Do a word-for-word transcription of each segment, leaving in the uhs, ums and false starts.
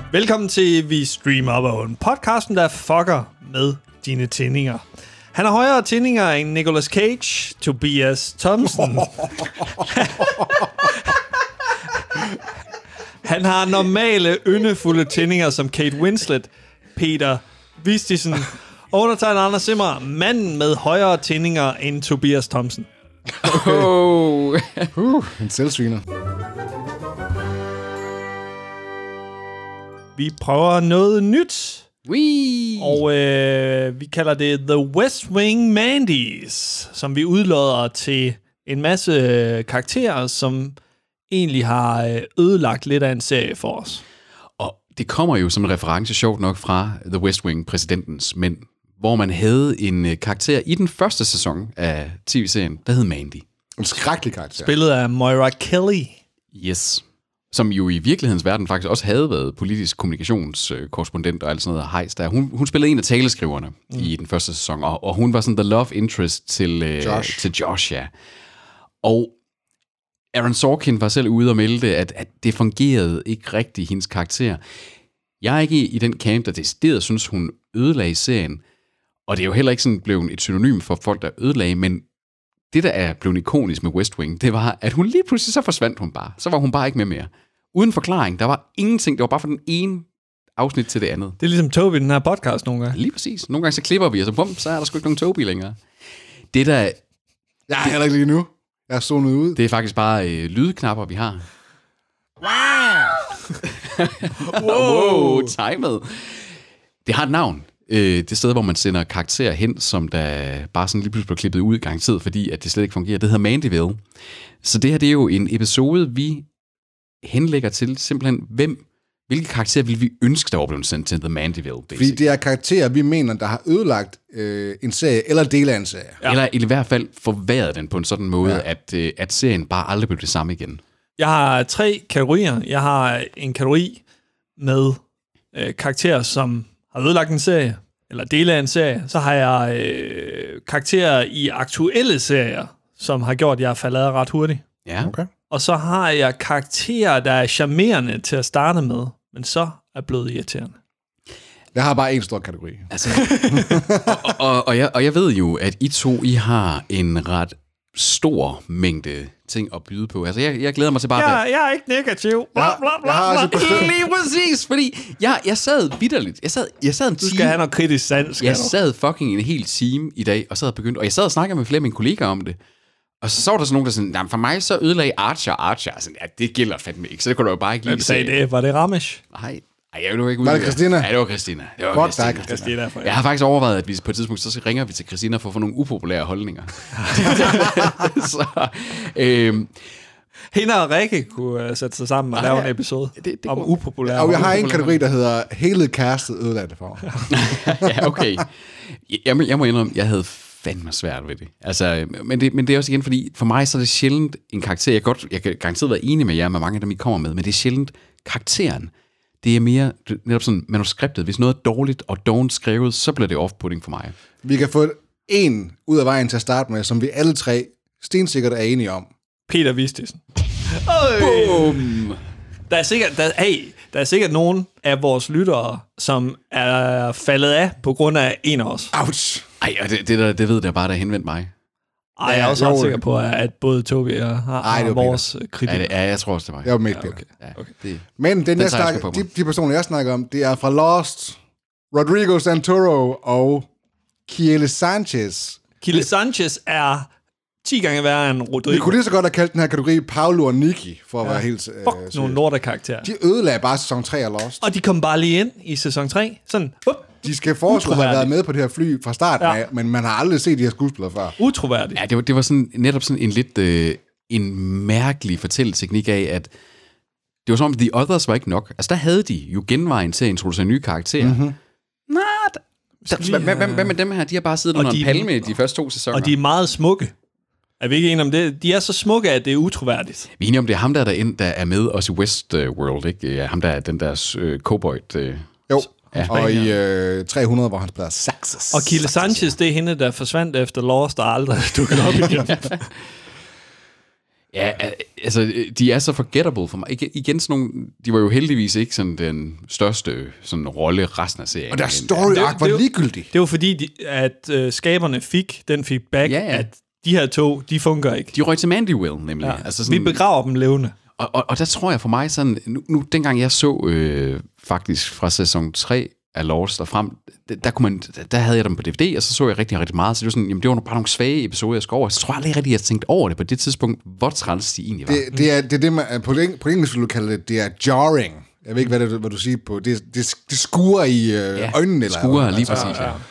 Velkommen til Vi Streamer Up, podcasten, der fucker med dine tændinger. Han har højere tændinger end Nicolas Cage, Tobias Thompson. Han har normale, yndefulde tændinger som Kate Winslet, Peter Vistisen og undertegnet Anders Simmer, manden med højere tændinger end Tobias Thompson. Okay. Oh. uh, en selvsviner. Vi prøver noget nyt. Wee. Og øh, vi kalder det The West Wing Mandy's, som vi udlodder til en masse karakterer, som egentlig har ødelagt lidt af en serie for os. Og det kommer jo som en reference, sjovt nok, fra The West Wing, præsidentens mænd, hvor man havde en karakter i den første sæson af tv-serien, der hed Mandy. En skrækkelig karakter. Spillet af Moira Kelly. Yes. Som jo i virkelighedens verden faktisk også havde været politisk kommunikationskorrespondent og alt sådan noget hejs der. Hun, hun spillede en af taleskriverne mm. i den første sæson, og, og hun var sådan the love interest til, øh, Josh. til Josh, ja. Og Aaron Sorkin var selv ude og melde, at, at det fungerede ikke rigtigt, hendes karakter. Jeg er ikke i den camp, der decideret synes, hun ødelagde serien, og det er jo heller ikke sådan blevet et synonym for folk, der ødelagde, men det, der er blevet ikonisk med West Wing, det var, at hun lige pludselig, så forsvandt hun bare. Så var hun bare ikke med mere. Uden forklaring. Der var ingenting. Det var bare fra den ene afsnit til det andet. Det er ligesom Toby, den her podcast nogle gange. Lige præcis. Nogle gange så klipper vi, og så, bum, så er der sgu ikke nogen Toby længere. Det der... Jeg er heller ikke lige nu. Jeg er zonet ud. Det er faktisk bare øh, lydknapper, vi har. Wow! wow, timet. Det har et navn. Det sted, hvor man sender karakterer hen, som der bare sådan lige pludselig bliver klippet ud garanteret, fordi at det slet ikke fungerer. Det hedder Mandyville. Så det her, det er jo en episode, vi henlægger til simpelthen, hvem, hvilke karakterer vil vi ønske, der var blevet sendt til The Mandyville? Basic. Fordi det er karakterer, vi mener, der har ødelagt øh, en serie, eller dele af en serie. Ja. Eller i hvert fald forværret den på en sådan måde, ja. at, øh, at serien bare aldrig blev det samme igen. Jeg har tre kategorier. Jeg har en kategori med øh, karakterer, som har ødelagt en serie, eller dele af en serie. Så har jeg øh, karakterer i aktuelle serier, som har gjort, at jeg er faldet af ret hurtigt. Ja. Okay. Og så har jeg karakterer, der er charmerende til at starte med, men så er blevet irriterende. Jeg har bare en stor kategori. Altså, og, og, og, jeg, og jeg ved jo, at I to, I har en ret stor mængde ting at byde på. Altså, jeg, jeg glæder mig til bare... Ja, jeg er ikke negativ. Bla, bla, bla, jeg har altså bla. Lige præcis, fordi jeg, jeg sad vitterligt. Jeg sad, jeg sad en Du skal time, have noget kritisk sans. Jeg sad fucking en hel time i dag, og sad og begyndte, og jeg sad og snakkede med flere af mine kollegaer om det. Og så, så var der sådan nogen, der sådan, jamen for mig så ødelagde Archer Archer. Altså, ja, det gælder fandme ikke, så det kunne du jo bare ikke lide. Hvem sagde det? Var det Ramesh? Nej, Ej, jeg vil jo ikke ud. Var det Christina? Ja, det var Christina. Det var Fuck Christina. dig, Christina. Christina Jeg har faktisk overvejet, at vi på et tidspunkt, så ringer vi til Christina for at få nogle upopulære holdninger. så, øhm, Hende og Rikke kunne uh, sætte sig sammen og Ah, lave ja. en episode Det- det om kunne- upopulære. Og jeg har en upopulære. kategori, der hedder hele castet ødelagte for. ja, okay. Jeg, må- jeg må indrømme, jeg havde fandme svært ved det. Altså, men, det. men det er også igen, fordi for mig så er det sjældent en karakter. Jeg, godt, jeg kan garanteret være enig med jer med mange af dem, I kommer med, men det er sjældent karakteren. Det er mere netop sådan manuskriptet. Hvis noget er dårligt og dårligt skrevet, så bliver det off-putting for mig. Vi kan få en ud af vejen til at starte med, som vi alle tre stensikkert er enige om. Peter Vistisen. Boom! Der er sikkert, der, hey, der er sikkert nogen af vores lyttere, som er faldet af på grund af en af os. Ouch! Ej, og det, det, der, det ved jeg bare, der henvendt mig. Ej, jeg er også jo, ret sikker på, at både Tobi og har, Ej, det har var vores Ja, kritik. det, ja, jeg tror også, det var. Jeg var med, Ja, Peter. okay. Ja, Okay. det, Men den, Den jeg tager jeg snakker, sgu på de, mig. de personer, jeg snakker om, det er fra Lost, Rodrigo Santoro og Kiele Sanchez. Kille Sanchez er ti gange værre end Vi Rodrigo. kunne lige så godt have kaldt den her kategori Paolo og Nicky, for at Ja. være helt øh, Fuck, nogle seriøs. lortekarakterer. De ødelagde bare sæson tre af Lost. Og de kom bare lige ind i sæson tre. Sådan, up, De skal foreslå at have Utroværdigt. været med på det her fly fra starten Ja. af, men man har aldrig set de her skuespillere før. utroværdigt. ja, det var, det var sådan, netop sådan en lidt øh, en mærkelig fortælleteknik af, at det var som om, The Others var ikke nok. Altså, der havde de jo genvejen til at introducere nye karakterer. Mm-hmm. Nej, der, der, hvad, hvad, hvad med dem her? De har bare siddet Og under de- en palme de første to sæsoner. Og de er meget smukke. Er vi ikke enige om det? De er så smukke, at det er utroværdigt. Vi er enige om, det er ham, der er derinde, der er med os i Westworld, ikke? Ja, ham, der er den der øh, cowboy. Øh. Jo, Ja. og i øh, tre hundrede, hvor han spiller Saxes. Og Kille Sanchez, det er hende, der forsvandt efter Lost og aldrig dukket op igen. Ja, altså, de er så forgettable for mig. I, igen sådan nogle, de var jo heldigvis ikke sådan den største sådan rolle resten af serien. Og deres story arc var ligegyldig. Det var fordi, de, at øh, skaberne fik den feedback, ja, ja. at de her to, de fungerer ikke. De røg til Mandywell, nemlig. Ja. Altså sådan, vi begraver dem levende. Og, og, og der tror jeg for mig sådan, nu, nu dengang jeg så øh, faktisk fra sæson tre af Lost og frem, der, der, kunne man, der havde jeg dem på D V D, og så så jeg rigtig, rigtig meget. Så det var sådan, jamen det var bare nogle svage episoder, jeg skulle over. Så tror jeg aldrig rigtig, jeg tænkte over det på det tidspunkt, hvor træls de egentlig var. Det, det er det, er det man, på, eng, på engelsk vil du kalde det, det er jarring. Jeg ved ikke, hvad, det, hvad du siger på. Det, det, det skuer i øh, ja, øjnene. Eller skuer, eller, lige altså, præcis, ja.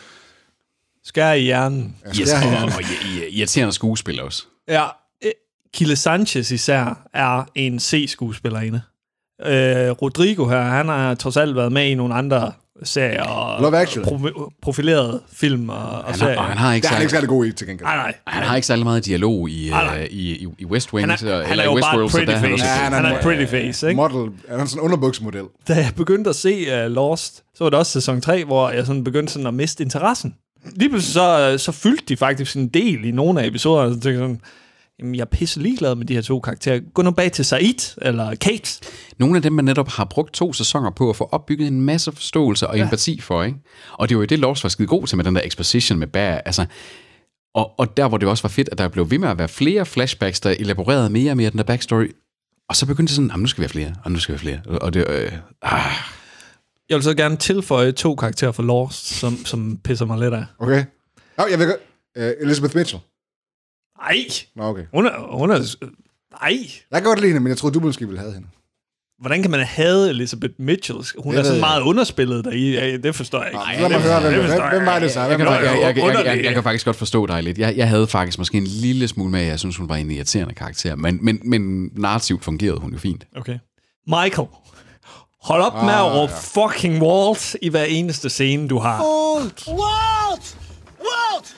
Skær i hjernen. Ja, yes, og, og irriterende skuespiller også. Ja, Kile Sanchez især er en C-skuespillerinde. Øh, Rodrigo her, han har trods alt været med i nogle andre serier og Love Actually. Pro- profilerede film og, og han serier. Har, han har ikke det er han ikke særlig god i, til gengæld. Nej, nej. Han har ikke særlig meget dialog i, nej, nej. Uh, i, i, i West Wing. Han er, eller han er jo bare et pretty face. Ja, han, han er er et pretty face, ikke? Model, han er sådan en underbuksmodel. Da jeg begyndte at se uh, Lost, så var det også sæson tre, hvor jeg sådan begyndte sådan at miste interessen. Lige pludselig så, så fyldte de faktisk en del i nogle af episoderne, så tænkte jeg sådan, jamen, jeg er pisse ligeglad med de her to karakterer. Gå nu bag til Said eller Kate. Nogle af dem, man netop har brugt to sæsoner på at få opbygget en masse forståelse og ja. empati for, ikke? Og det var jo det, Lost var skide god til med den der exposition med Bear. Altså, og, og der, hvor det også var fedt, at der blev ved med at være flere flashbacks, der elaborerede mere og mere den der backstory. Og så begyndte det sådan, nu skal vi have flere, og nu skal vi have flere. Og det, øh, ah. Jeg vil så gerne tilføje to karakterer for Lost, som, som pisser mig lidt af. Okay. Nå, jeg vil godt. Uh, Elizabeth Mitchell. Nej. Nå, okay. Hun er... Hun er nej. Jeg kan godt lide hende, men jeg troede, du måske ville have hende. Hvordan kan man have Elizabeth Mitchell? Hun det er sådan meget underspillet deri. Det forstår jeg ikke. Nej, lad mig høre, hvem, hvem, hvem var det så? Jeg, jeg, jeg, jeg, jeg, jeg, jeg kan faktisk godt forstå dig lidt. Jeg, jeg havde faktisk måske en lille smule med, at jeg synes, hun var en irriterende karakter. Men, men, men narrativt fungerede hun jo fint. Okay. Michael. Hold op ah, med at råbe ja. fucking Walt i hver eneste scene, du har. Walt! Walt! Walt!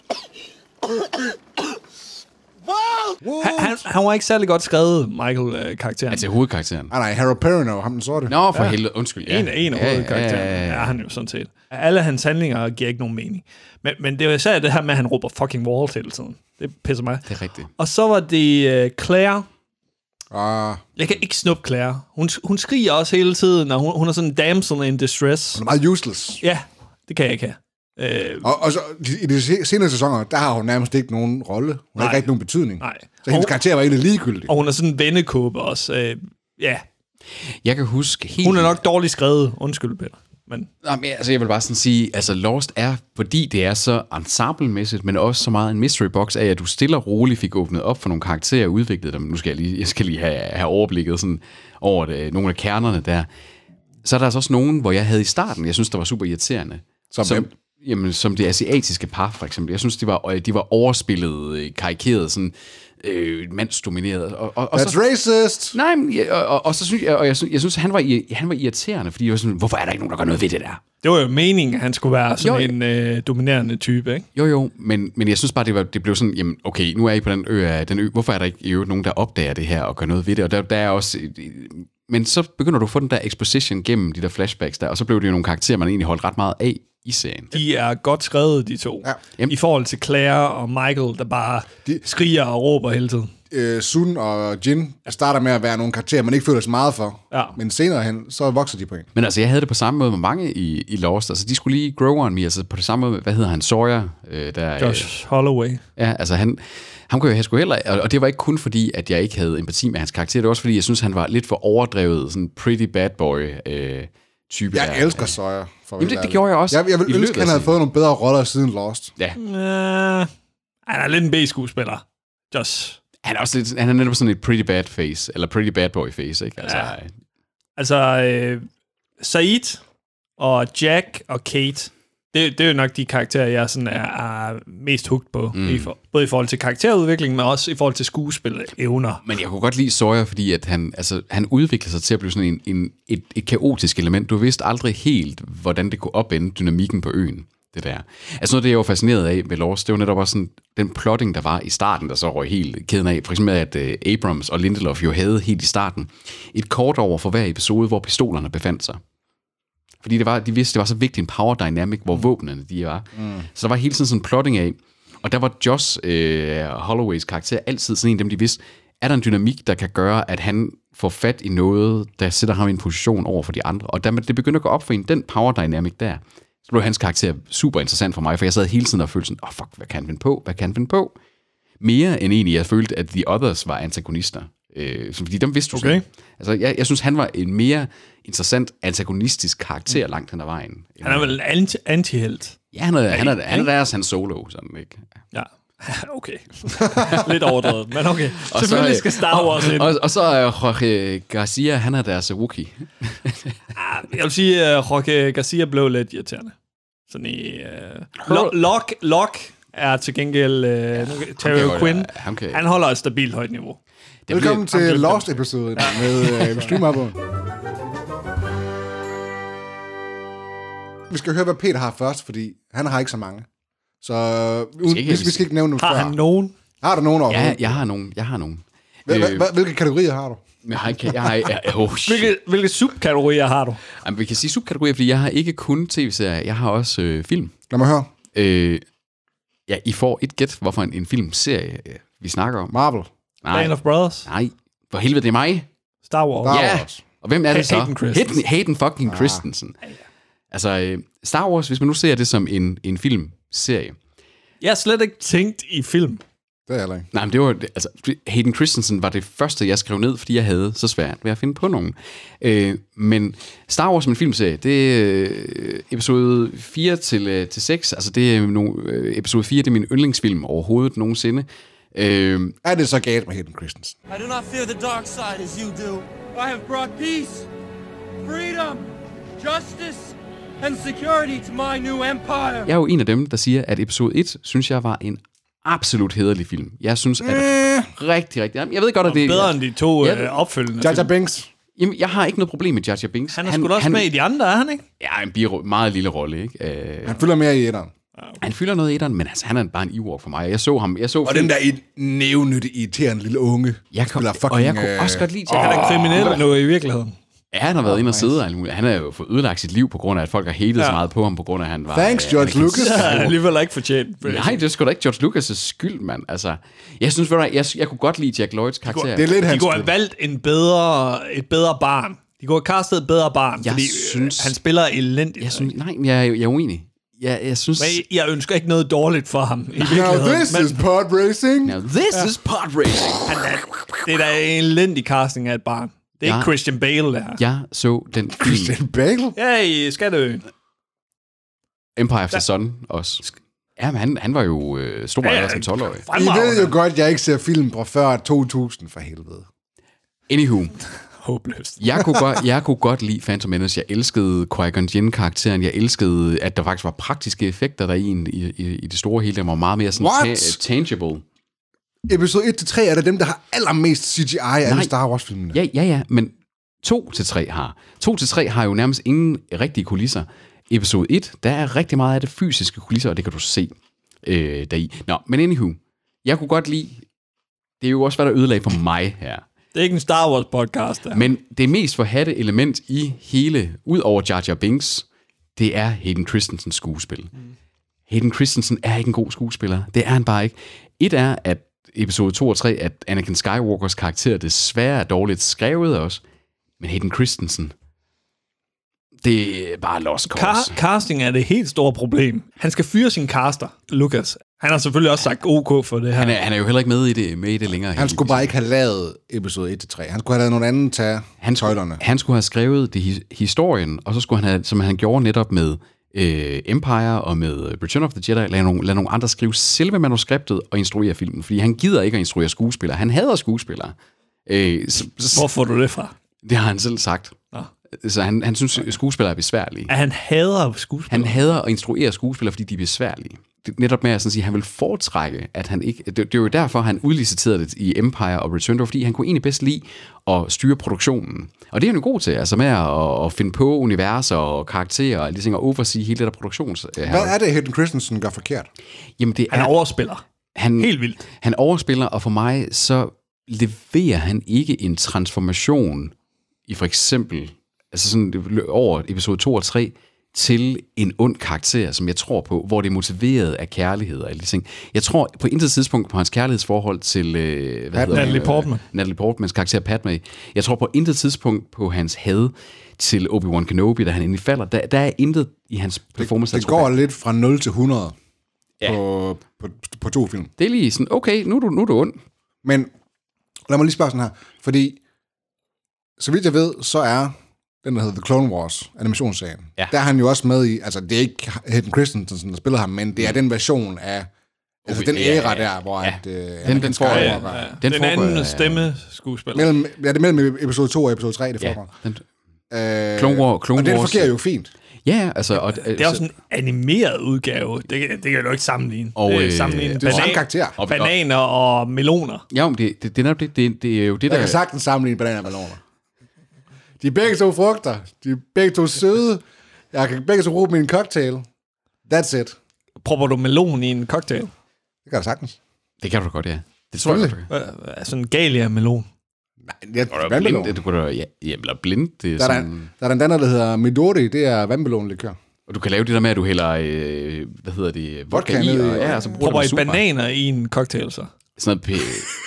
Walt! Han, han, han var ikke særlig godt skrevet, Michael-karakteren. Altså hovedkarakteren. Ah, nej, Harold Perrineau, ham den sorte. Nå, for ja. helvede, undskyld. Ja. En, en af ja, hovedkaraktererne ja, ja, ja. er han jo sådan set. Alle hans handlinger giver ikke nogen mening. Men, men det er jo især det her med, at han råber fucking Walt hele tiden. Det pisser mig. Det er rigtigt. Og så var det uh, Claire. Ah. Jeg kan ikke snuppe Claire. Hun, hun skriger også hele tiden, og hun, hun er sådan en damsel in distress. Hun er meget useless. Ja, det kan jeg ikke have. Øh, og, og så, i de senere sæsoner, der har hun nærmest ikke nogen rolle. Hun nej. har ikke rigtig nogen betydning. Nej. Så hendes karakter var egentlig ligegyldig. Og hun er sådan en vennekåbe også. Øh, ja. Jeg kan huske helt... Hun er nok dårligt skrevet. Undskyld, Peter. Men... Nå, men altså, jeg vil bare sådan sige, altså Lost er, fordi det er så ensemblemæssigt, men også så meget en mystery box af, at du stille og roligt fik åbnet op for nogle karakterer og udviklet dem. Nu skal jeg lige, jeg skal lige have, have overblikket sådan over det, nogle af kernerne der. Så er der altså også nogen, hvor jeg havde i starten, jeg synes, der var super irriterende. Som, som Jamen, som det asiatiske par, for eksempel. Jeg synes, de var, de var overspillet, karikeret, sådan øh, mandsdomineret. Og, og, og That's så, racist! Nej, men, og, og, og så synes jeg, og jeg synes, jeg synes han, var, han var irriterende, fordi jeg var sådan, hvorfor er der ikke nogen, der gør noget ved det der? Det var jo meningen, at han skulle være sådan jo, en øh, dominerende type, ikke? Jo, jo, men, men jeg synes bare, det, var, det blev sådan, jamen, okay, nu er I på den ø, den ø, hvorfor er der ikke i øvrigt nogen, der opdager det her og gør noget ved det? Og der, der er også... Men så begynder du at få den der exposition gennem de der flashbacks der, og så blev det jo nogle karakterer, man egentlig holdt ret meget af i serien. De er godt skrevet, de to. Ja. I forhold til Claire og Michael, der bare de, skriger og råber hele tiden. Øh, Sun og Jin starter med at være nogle karakterer, man ikke føler så meget for. Ja. Men senere hen, så vokser de på en. Men altså, jeg havde det på samme måde med mange i, i Lost. Altså, de skulle lige grow on me. Altså, på det samme måde, hvad hedder han? Sawyer? Øh, der, Josh øh, Holloway. Ja, altså han... Han kunne jo have sgu heller, og det var ikke kun fordi, at jeg ikke havde empati med hans karakter, det var også fordi, jeg synes, han var lidt for overdrevet, sådan pretty bad boy øh, type. Jeg der. elsker Sawyer. For Jamen, det, det gjorde jeg også. Jeg, jeg vil ønske, at han havde fået nogle bedre roller siden Lost. Ja. Uh, han er lidt en B-skuespiller. Just. Han er også lidt, han er netop sådan et pretty bad face, eller pretty bad boy face, ikke? Altså, ja. altså øh, Said og Jack og Kate, Det, det er jo nok de karakterer, jeg sådan er, er mest hooked på. Mm. I for, både i forhold til karakterudvikling, men også i forhold til skuespilevner. Men jeg kunne godt lide Sawyer, fordi at han, altså, han udvikler sig til at blive sådan en, en, et, et kaotisk element. Du vidste aldrig helt, hvordan det kunne opende dynamikken på øen. Det der. Altså noget, det jeg var fascineret af med Lost, det var netop også sådan, den plotting, der var i starten, der så røg helt kæden af. For eksempel at uh, Abrams og Lindelof jo havde helt i starten et kort over for hver episode, hvor pistolerne befandt sig. Fordi det var, de vidste, det var så vigtigt en power dynamic, hvor våbnene de var. Mm. Så der var hele tiden sådan en plotting af. Og der var Josh øh, Holloways karakter altid sådan en af dem, de vidste, er der en dynamik, der kan gøre, at han får fat i noget, der sætter ham i en position over for de andre. Og da det begynder at gå op for en, den power dynamic der, så blev hans karakter super interessant for mig, for jeg sad hele tiden og følte sådan, åh oh, fuck, hvad kan han finde på? Hvad kan han finde på? Mere end egentlig, jeg følte, at The Others var antagonister. Øh, fordi dem vidste du okay. sådan. Altså, jeg, jeg synes, han var en mere interessant antagonistisk karakter langt hen ad vejen. Han er vel en anti- anti-helt? Ja, han er, ja, han er, han er deres Han Solo, sådan, ikke? Ja. Okay. Lidt overdrevet, men okay. Og selvfølgelig så, skal Star Wars ind. Og, og, og så er Jorge Garcia, han er deres Wookiee. Jeg vil sige, at Jorge Garcia blev lidt irriterende. Sådan i... Uh, Locke, Locke er til gengæld... Uh, ja, Terry Quinn. Ja, han, kan, han holder et stabilt højt niveau. Det Velkommen bliver, til Lost-episoden ja. med uh, streamer. Vi skal høre, hvad Peter har først, fordi han har ikke så mange. Så uh, vi, vi skal ikke nævne dem Har før. han nogen? Har du nogen overhovedet? Ja, jeg har nogen. Jeg har nogen. Øh, hvilke kategorier har du? Jeg har ikke... Jeg har, jeg, oh, hvilke, hvilke subkategorier har du? Jamen, vi kan sige subkategorier, fordi jeg har ikke kun tv-serier. Jeg har også øh, film. Lad mig høre. Øh, ja, I får et gæt, hvorfor en, en filmserie øh, vi snakker om. Marvel. Nej. Band of Brothers. Nej. For helvede, det er mig. Star Wars. Star ja. Wars. Og hvem er det så? Hayden Christensen. Hayden, Hayden fucking ah. Christensen. Altså, øh, Star Wars, hvis man nu ser det som en, en filmserie. Jeg har slet ikke tænkt i film. Det er heller ikke. Nej, men det var... Altså, Hayden Christensen var det første, jeg skrev ned, fordi jeg havde så svært ved at finde på nogen. Øh, men Star Wars som en filmserie, det er øh, episode fire til seks. Altså, det er no, øh, episode fire, det er min yndlingsfilm overhovedet nogensinde. Øh, er det så galt med Hayden Christensen? I do not fear the dark side as you do. I have brought peace, freedom, justice and security to my new empire. Jeg er jo en af dem, der siger, at episode et, synes jeg, var en absolut hæderlig film. Jeg synes, at mm. rigtig, rigtig... Jeg ved godt, at det er... Bedre end de to ja, øh, opfølgende. Jar Jar Binks. Jamen, jeg har ikke noget problem med Jar Jar Binks. Han er sgu da også han, med i de andre, er han ikke? Ja, en biro, meget lille rolle, ikke? Uh, han fylder mere i etteren. Okay. Han fylder noget i etteren, men altså, han er bare en Ewok for mig. Jeg så ham... Jeg så og film. Den der nævnytte, irriterende lille unge. Jeg kom, fucking, og jeg kunne også godt lide... Øh, han er kriminel oh, nu i virkeligheden. Ja, han har været oh, inde og sidde, nice. Han har jo fået ødelagt sit liv på grund af, at folk har hatet ja. så meget på ham, på grund af, at han var... Thanks, George Lucas. Ja, alligevel ikke fortjent. Nej, det er sgu da ikke George Lucas' skyld, mand. Altså, jeg synes, jeg, jeg, jeg kunne godt lide Jack Lloyds karakter. Det er lidt de hans kunne have valgt en bedre, et bedre barn. De kunne have castet et bedre barn, jeg fordi synes, han spiller elendigt. Jeg synes, nej, jeg, jeg er uenig. Jeg, jeg synes... Men jeg ønsker ikke noget dårligt for ham. I Now this men, is pod racing. Now this ja. is pod racing. Han er, det er da en elendig casting af et barn. Det er ja. ikke Christian Bale, der. Jeg så den Christian Bale? Ja, i Skatteøen. Empire of the Sun også. Ja, men han, han var jo øh, stor ja, ja, som tolv-årig. I ved jo godt, at jeg ikke ser film fra før to tusind, for helvede. Anywho. Håbløst. jeg, kunne godt, jeg kunne godt lide Phantom Menace. Jeg elskede Qui-Gon Jinn-karakteren. Jeg elskede, at der faktisk var praktiske effekter der i, i, i, i det store hele. Det var meget mere sådan ta- tangible. Episode et til tre er der dem, der har allermest C G I af alle Star Wars-filmene. Ja, ja, ja, men to til tre har. to til tre har jo nærmest ingen rigtige kulisser. Episode et, der er rigtig meget af det fysiske kulisser, og det kan du se øh, deri. Nå, men anywho, jeg kunne godt lide, det er jo også, hvad der ødelagde for mig her. Det er ikke en Star Wars podcast, der. Men det mest forhatte element i hele, ud over Jar Jar Binks, det er Hayden Christensens skuespil. Mm. Hayden Christensen er ikke en god skuespiller. Det er han bare ikke. Et er, at episode to og tre, at Anakin Skywalkers karakter desværre er dårligt skrevet også, men Hayden Christensen, det er bare lost cause. Car- casting er det helt store problem. Han skal fyre sin caster, Lucas. Han har selvfølgelig også sagt OK for det her. Han er, han er jo heller ikke med i det, med i det længere. Han skulle bare ikke have lavet episode et til tre. Han skulle have lavet nogen anden tage han tøjlerne. Han skulle have skrevet det, historien, og så skulle han have, som han gjorde netop med øh, Empire og med Return of the Jedi, lade nogle, lade nogle andre skrive selve manuskriptet og instruere filmen. Fordi han gider ikke at instruere skuespillere. Han hader skuespillere. Øh, så, Hvor får du det fra? Det har han selv sagt. Nå. Så han, han synes, okay. skuespillere er besværlige. At han hader skuespillere? Han hader at instruere skuespillere, fordi de er besværlige. Det, netop med at sådan sige, at han vil foretrække, at han ikke... Det, det er jo derfor, han udliciterede det i Empire og Return, fordi han kunne egentlig bedst lide at styre produktionen. Og det er han jo god til, altså med at, at finde på universer og karakterer og ligesom at oversee hele det der produktions... Hvad er det, Hayden Christensen gør forkert? Jamen, det han er... overspiller. Han, Helt vildt. Han overspiller, og for mig, så leverer han ikke en transformation i for eksempel... Altså sådan over episode to og tre til en ond karakter, som jeg tror på, hvor det er motiveret af kærlighed og alle de ting. Jeg tror på intet tidspunkt på hans kærlighedsforhold til øh, hvad hedder Natalie Portman. Natalie Portmans karakter Padme. Jeg tror på intet tidspunkt på hans had til Obi-Wan Kenobi, da han endelig falder. Der, der er intet i hans performance. Det, det går lidt fra nul til hundrede ja. på, på, på to film. Det er lige sådan, okay, nu er du, nu er du ond. Men lad mig lige spørge sådan her, fordi så vidt jeg ved, så er den, der hedder The Clone Wars, animationsserien, ja. Der er han jo også med i, altså det er ikke Hayden Christensen, der spiller ham, men det er den version af, altså den æra der, hvor ja. at, øh, den, den, får, ja, ja. den, den anden stemme skuespiller. Mellem, ja, det er mellem episode to og episode tre, det foregår. Ja, den, øh, Clone War, Clone og den fungerer jo fint. Ja, altså... Og, det er også en animeret udgave. Det, det kan du ikke sammenligne. Og, det er sammenligne øh, banan, karakter. Og, bananer og meloner. Ja, men det, det, det, det, det, det er jo det, der... Jeg kan sagtens sammenligne bananer og meloner. De er begge to frugter. De er begge to søde. Jeg kan begge to bruge dem i en cocktail. That's it. Propper du melon i en cocktail? Det kan du sagtens. Det kan du godt, ja. Det tror jeg, du kan. Altså en galia-melon. Nej, det er vandmelon. Det kunne da, ja, eller blind. Det er, der, er sådan... der, der er den der, der hedder Midori. Det er vandmelonlikør. Og du kan lave det der med, at du hælder, øh, hvad hedder det, vodka i, og, ja, og så bruger propper du i bananer i en cocktail, så. Sådan noget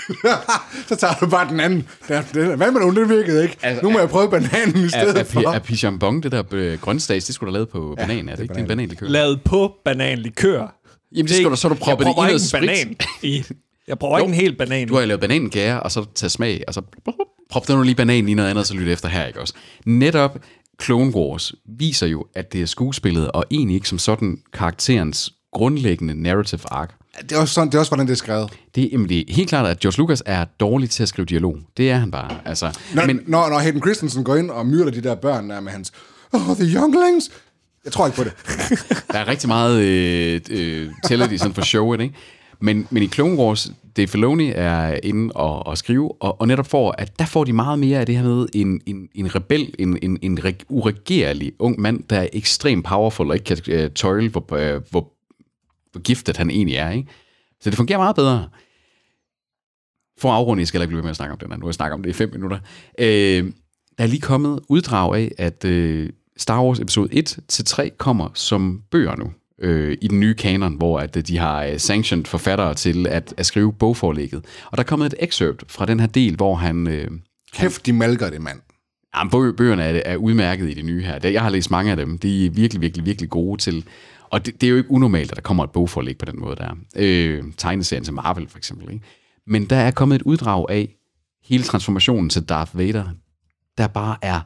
p- så tager du bare den anden. Vandmelon, det virkede ikke. Altså, nu må jeg prøve bananen i stedet er, er, for. Er Pichambon, det der øh, grønstags, det skulle du lavet på ja, banan, er det, det ikke? Det er en bananlikør. Lavet på bananlikør. Jamen, det skal du så du proppe det i noget sprit. Banan i. Jeg prøver ikke en hel banan. Du har lavet banankære, og så tage smag, og så prop der nu lige banan i noget andet, så lyt efter her, ikke også? Netop Clone Wars viser jo, at det er skuespillet, og egentlig ikke som sådan karakterens grundlæggende narrative arc. Det er også, sådan, det er også hvordan det er skrevet. Det, jamen, det er helt klart, at George Lucas er dårlig til at skrive dialog. Det er han bare. Altså, når, men, når, når Hayden Christensen går ind og myrder de der børn der med hans oh, the younglings. Jeg tror ikke på det. Der er rigtig meget øh, øh, tæller de sådan for showet, ikke? Men, men i Clone Wars, Dave Filoni er inde og, og skrive, og, og netop for, at der får de meget mere af det her med en, en, en rebel, en, en, en uregerlig ung mand, der er ekstremt powerful og ikke kan uh, tøjle, hvor, uh, hvor, hvor giftet han egentlig er, ikke? Så det fungerer meget bedre. For afrunding skal jeg ikke blive med at snakke om den her. Nu har jeg snakket om det i fem minutter. Øh, der er lige kommet uddrag af, at øh, Star Wars episode et til tre kommer som bøger nu. Øh, i den nye kanon, hvor at de har uh, sanctioned forfattere til at, at skrive bogforlægget. Og der er kommet et excerpt fra den her del, hvor han... Øh, Kæft, de malker det, mand. Jamen, bø- bøgerne er, er udmærket i det nye her. Jeg har læst mange af dem. De er virkelig, virkelig, virkelig gode til... Og det, det er jo ikke unormalt, at der kommer et bogforlæg på den måde der. Øh, tegneserien til Marvel, for eksempel. Ikke? Men der er kommet et uddrag af hele transformationen til Darth Vader, der bare er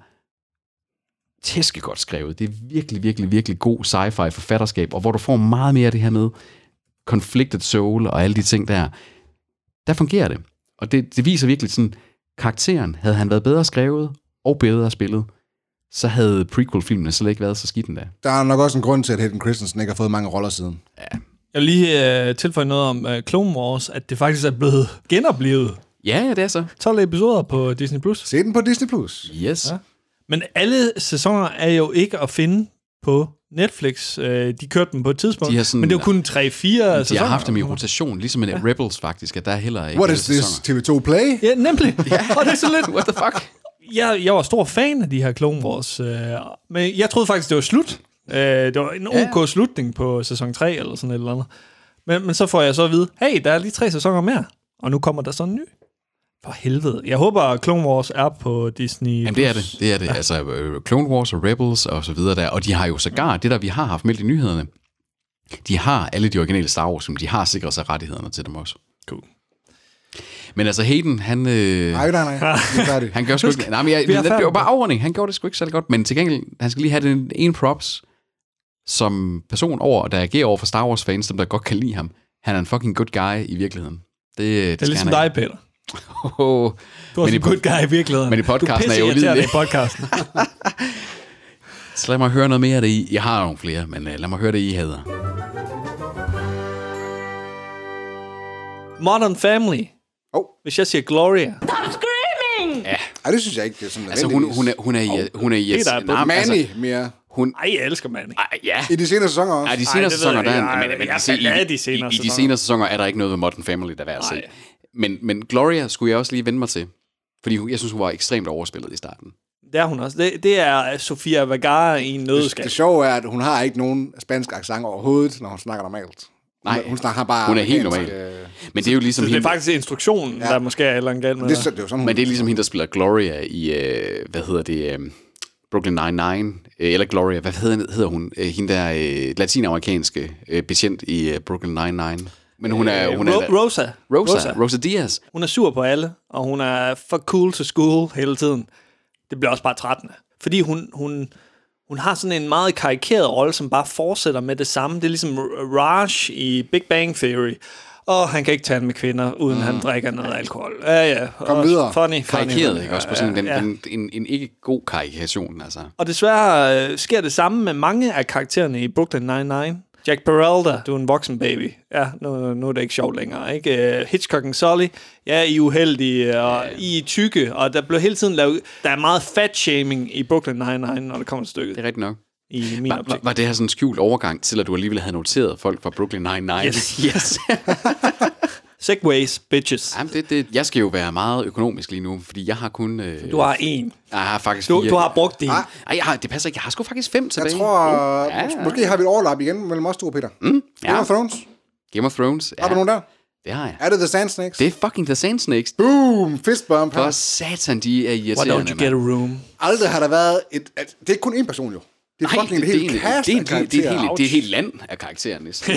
tæskegodt skrevet. Det er virkelig, virkelig, virkelig god sci-fi forfatterskab, og hvor du får meget mere af det her med conflicted soul og alle de ting der. Der fungerer det. Og det, det viser virkelig sådan, karakteren, havde han været bedre skrevet og bedre spillet, så havde prequel-filmene slet ikke været så skidt endda. Der er nok også en grund til, at Hayden Christensen ikke har fået mange roller siden. Ja. Jeg vil lige uh, tilføje noget om uh, Clone Wars, at det faktisk er blevet genoplevet. Ja, ja, det er så. tolv episoder på Disney plus. Se den på Disney plus. Yes. Ja. Men alle sæsoner er jo ikke at finde på Netflix. De kørte dem på et tidspunkt, de sådan, men det var kun tre fire sæsoner. De har haft dem i rotation, ligesom en ja. Rebels faktisk, at der er heller ikke. What is this, T V to Play? Ja, nemlig. Ja. Og det er så lidt... What the fuck? Jeg, jeg var stor fan af de her Clone Wars, øh, men jeg troede faktisk, det var slut. Øh, det var en ok ja. slutning på sæson tre eller sådan et eller andet. Men, men så får jeg så at vide, hey, der er lige tre sæsoner mere, og nu kommer der så en ny. For helvede. Jeg håber, Clone Wars er på Disney. Jamen det er det, det er det. Ja. Altså Clone Wars og Rebels og så videre der. Og de har jo sågar, det der vi har haft meldt i nyhederne, de har alle de originale Star Wars, men de har sikret sig rettighederne til dem også. Cool. Men altså Hayden, han... Øh, nej, nej, nej. han gør sgu ikke... Nej, men jeg, det blev bare afordning. Han gjorde det sgu ikke særlig godt. Men til gengæld, han skal lige have den ene props som person over, der agerer over for Star Wars-fans, dem der godt kan lide ham. Han er en fucking good guy i virkeligheden. Det, det, det er ligesom dig, Peter. Oh, du er også en good guy i virkeligheden. Men i podcasten er jeg jo lidelig. i podcasten. Så lad mig høre noget mere af det i. Jeg har nogle flere, men uh, lad mig høre det i, Heather. Modern Family. Oh. Hvis jeg siger Gloria. Stop screaming! Ja. Ej, det synes jeg ikke, det er sådan altså, hun, hun er, hun er i... Oh. Hun er i... Peter er på Manny altså, mere. Hun, ej, jeg elsker Manny. Ej, ja. I de senere sæsoner også? Ej, de senere sæsoner, der er... Men, men, jeg, jeg, jeg, de senere i, i de senere sæsoner er der ikke noget ved Modern Family, der er værd at se. Men, men Gloria skulle jeg også lige vende mig til. Fordi jeg synes, hun var ekstremt overspillet i starten. Det er hun også. Det, det er Sofia Vergara i en Det, nødskab. det sjove er, at hun har ikke nogen spansk accent overhovedet, når hun snakker normalt. Nej, hun, hun snakker bare... hun er helt amerikansk, normal. øh, Men det er jo ligesom Så det er hende, faktisk instruktionen, ja. der måske er et eller andet galt med Det, det. det er jo sådan, hun, men det er ligesom hende, der spiller Gloria i, øh, hvad hedder det, øh, Brooklyn Nine-Nine, øh, eller Gloria, hvad hedder, hedder hun? Øh, hende der øh, latinamerikanske øh, betjent i øh, Brooklyn Nine-Nine. Men hun er... Hun er Ro- Rosa. Rosa. Rosa. Rosa Diaz. Hun er sur på alle, og hun er for cool to school hele tiden. Det bliver også bare trættende. Fordi hun, hun, hun har sådan en meget karikeret rolle, som bare fortsætter med det samme. Det er ligesom Raj i Big Bang Theory. Og han kan ikke tale med kvinder, uden mm. han drikker noget alkohol. Ja, ja. Kom og videre. Funny, funny. Karikeret, ikke? Også på sådan ja, en, ja. en, en, en ikke god karikation, altså. Og desværre øh, sker det samme med mange af karaktererne i Brooklyn Nine-Nine. Jack Peralta, du er en voksen baby. Ja, nu, nu er det ikke sjovt længere, ikke? Uh, Hitchcock og Sully, ja, I er uheldige, og ja. I er tykke, og der bliver hele tiden lavet... Der er meget fat-shaming i Brooklyn Nine-Nine, når det kommer til stykket. Det er rigtigt nok. I min var, var, var det her sådan en skjult overgang til, at du alligevel havde noteret folk fra Brooklyn Nine-Nine? Yes. Yes. Segways, bitches. Jamen, det, det, jeg skal jo være meget økonomisk lige nu, fordi jeg har kun... Øh, Du har en. Jeg har faktisk Du, fire. du har brugt din. Ah, Ej, jeg har, det passer ikke. Jeg har sgu faktisk fem tilbage. jeg tror, Oh, ja, mås- måske har vi et overlap igen mellem os to, Peter. Mm, ja. Game of Thrones. Game of Thrones. Ja, Har du nogen der? det har jeg. Er det The Sand Snakes? Det er fucking The Sand Snakes. Boom! Fist bump For her. satan, de er Why irriterende. don't you get a mand. room? Aldrig har der været et... et det er ikke kun én person, jo. Det er Nej, fucking det, et det, helt det, cast det, af det, det, det, er et karakterer. helt- det er et helt land af karakterer næsten.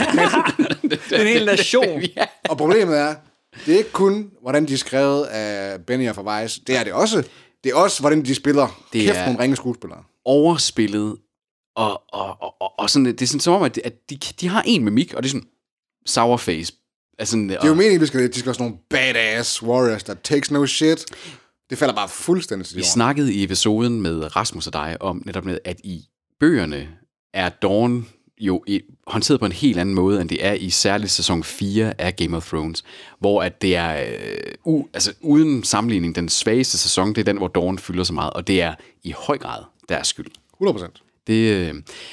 Det er en hel nation. Ja. Og problemet er, det er ikke kun, hvordan de er skrevet af Benny og Weiss. Det er det også. Det er også, hvordan de spiller. Det Kæft, er- nogle ringe skuespillere. Overspillet, og, og, og, og, og sådan, det er sådan som om, at, at de, de har en mimik, og det er sådan sour face. Altså, Det er jo meningen, at de skal, de skal være sådan nogle badass warriors, der takes no shit. Det falder bare fuldstændig til Vi jorden. snakkede i episoden med Rasmus og dig om netop med, at i bøgerne er Dawn jo i, håndteret på en helt anden måde, end det er i særligt sæson fire af Game of Thrones, hvor at det er øh, u, altså uden sammenligning den svageste sæson, det er den, hvor Dawn fylder så meget, og det er i høj grad deres skyld. hundrede procent. Det, øh,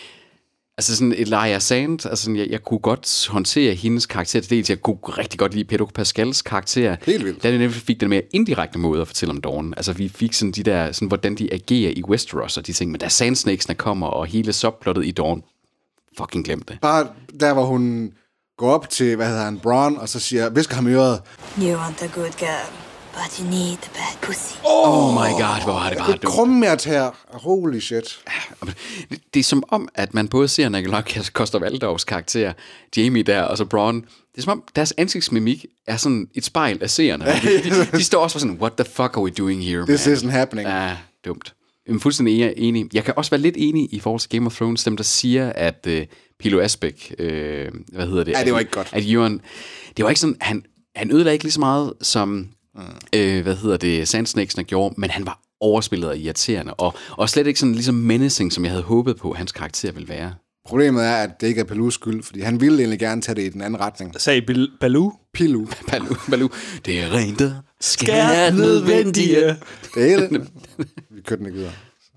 altså sådan Elijah Sand, altså sådan, jeg, jeg kunne godt håndtere hendes karakter til dels. Jeg kunne rigtig godt lide Pedro Pascals karakter. Helt vildt. Da det nemlig fik den mere indirekte måde at fortælle om Dawn. Altså vi fik sådan de der, sådan, hvordan de agerer i Westeros og de ting, men da Sandsnakesene kommer og hele subplottet i Dawn, fucking glem det. Bare der, hvor hun går op til, hvad hedder han, Bronn, og så siger, visker ham i øret. You want a good girl, but you need the bad pussy. Oh my god, hvor var det bare dumt. Krumme med at her. Holy shit. Det, det er som om, at man både ser Nikolaj Koster Valdovs karakter, Jamie der, og så Bronn. Det er som om, deres ansigtsmimik er sådan et spejl af seerne. De, de, de står også sådan, what the fuck are we doing here, man? This isn't happening. Ja, dumt. Jeg er fuldstændig enig. Jeg kan også være lidt enig i forhold til Game of Thrones, dem der siger, at uh, Pilo Asbæk, uh, hvad hedder det? Ja, det var at, ikke godt. At Euron, det var ikke sådan, han, han ødelagde ikke lige så meget, som, mm. uh, hvad hedder det, Sandsnakesene gjorde, men han var overspillet og irriterende, og, og slet ikke sådan ligesom menacing, som jeg havde håbet på, hans karakter ville være. Problemet er, at det ikke er Palus skyld, fordi han ville egentlig gerne tage det i den anden retning. Sagde Bil- Baloo. Pilu. Balu, Balu, det er rent der skal Skær nødvendige. Det er det. Vi kørte den ikke videre.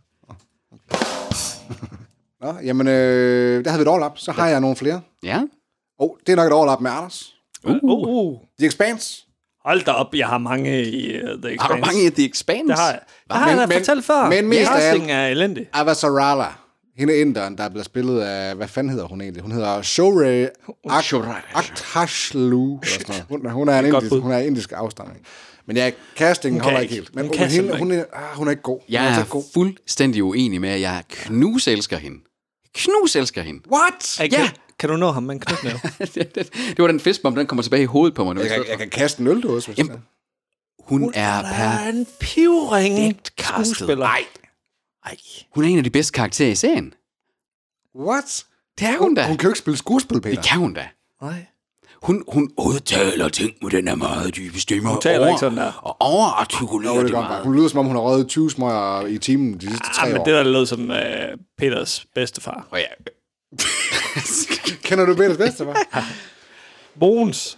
Nå, jamen, øh, der havde vi et overlap. Så har jeg nogle flere. Ja. Oh, det er nok et overlap med Anders. Uh. Uh, uh. The Expanse. Hold da op, jeg har mange i uh, The Expanse. Har du mange i The Expanse? Det har jeg. Det har jeg da Men- fortalt før. men mest af alt- Casting er elendig. Avasarala. Hende inderen, der bliver spillet af... Hvad fanden hedder hun egentlig? Hun hedder Shore Akhtashlu. Hun, hun, er en Godt indisk, bud. hun er en indisk afstamning. Men ja, castingen Hun holder kan ikke ikke. helt. Men Hun hun, kan hende, simpelthen hun, er, ah, hun er ikke god. Hun Jeg altså er ikke god. fuldstændig uenig med, at jeg knuselsker hende. Knuselsker hende. What? Hey, Ja. kan, kan du nå ham med en knytnæve? det, det, det var den fistbomb, den kommer tilbage i hovedet på mig nu. Jeg kan, jeg kan kaste en øldåse, hvis Jamen, det er. Hun er per... en pivring Perfekt castet. skuespiller. Nej. Ej. Hun er en af de bedste karakterer i serien. What? Det er hun Hun, da. hun kan jo ikke spille skuespil, Peter. Det kan hun da. Nej. Hun, hun udtaler ting med den her meget dybe stemme. Hun taler over, ikke sådan der. Og overartikulerer Nå, det det er godt, meget. hun lyder som om, hun har røget tyve smøger i timen de sidste tre Ah, men år. det der lød som uh, Peters bedstefar. Og ja. Kender du Peters bedste, hva'? Bones.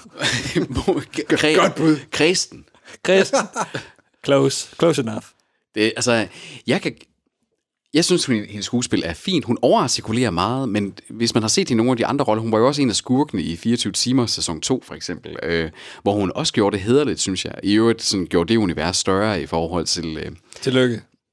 Godt bud. Kristen. Kristen. Close. Close enough. Det, altså, jeg kan... Jeg synes, at hendes skuespil er fint. Hun overartikulerer meget, men hvis man har set i nogle af de andre roller, hun var jo også en af skurkene i fireogtyve timer, sæson to for eksempel, øh, hvor hun også gjorde det hæderligt, synes jeg. I øvrigt sådan, gjorde det univers større i forhold til... Øh, Tillykke.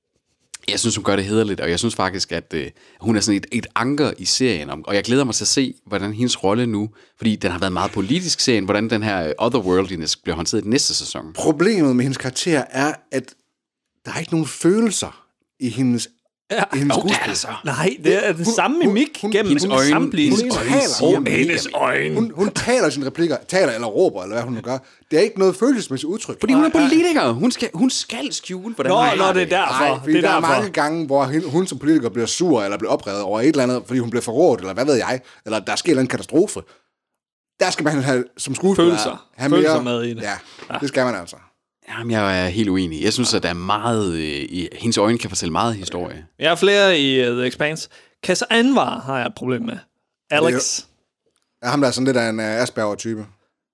Jeg synes, hun gør det hæderligt, og jeg synes faktisk, at øh, hun er sådan et, et anker i serien, og jeg glæder mig til at se, hvordan hendes rolle nu, fordi den har været meget politisk serien, hvordan den her otherworldliness bliver håndteret i næste sæson. Problemet med hendes karakter er, at der er ikke nogen følelser i hendes Ja. i hendes Oh, det er skuespil. der så. Nej, det er den Hun- samme hun- mimik hun- gennem hendes øjne- samtlige. hun Hun taler. taler. Hun- hendes øjne. Hun, hun taler sine replikker, taler eller råber, eller hvad hun nu gør. Det er ikke noget følelsesmæssigt udtryk. Fordi hun er politiker. Hun skal, hun skal skjule, hvordan Nå, hun nå, har det er derfor. Nej, fordi det er der er derfor. mange gange, hvor hun, hun som politiker bliver sur, eller bliver oprevet over et eller andet, fordi hun bliver forrådt, eller hvad ved jeg, eller der sker en eller anden katastrofe. Der skal man have, som skuespiller, Følelser. have Følelser mere, med i det. Ja, det skal man altså. Jamen, jeg er helt uenig. Jeg synes, at der er meget... Øh, i, hendes øjne kan fortælle meget historie. Jeg er flere i uh, The Expanse. Kassa Anwar har jeg et problem med. Alex. Ja, ham der er sådan lidt af en uh, Asperger-type.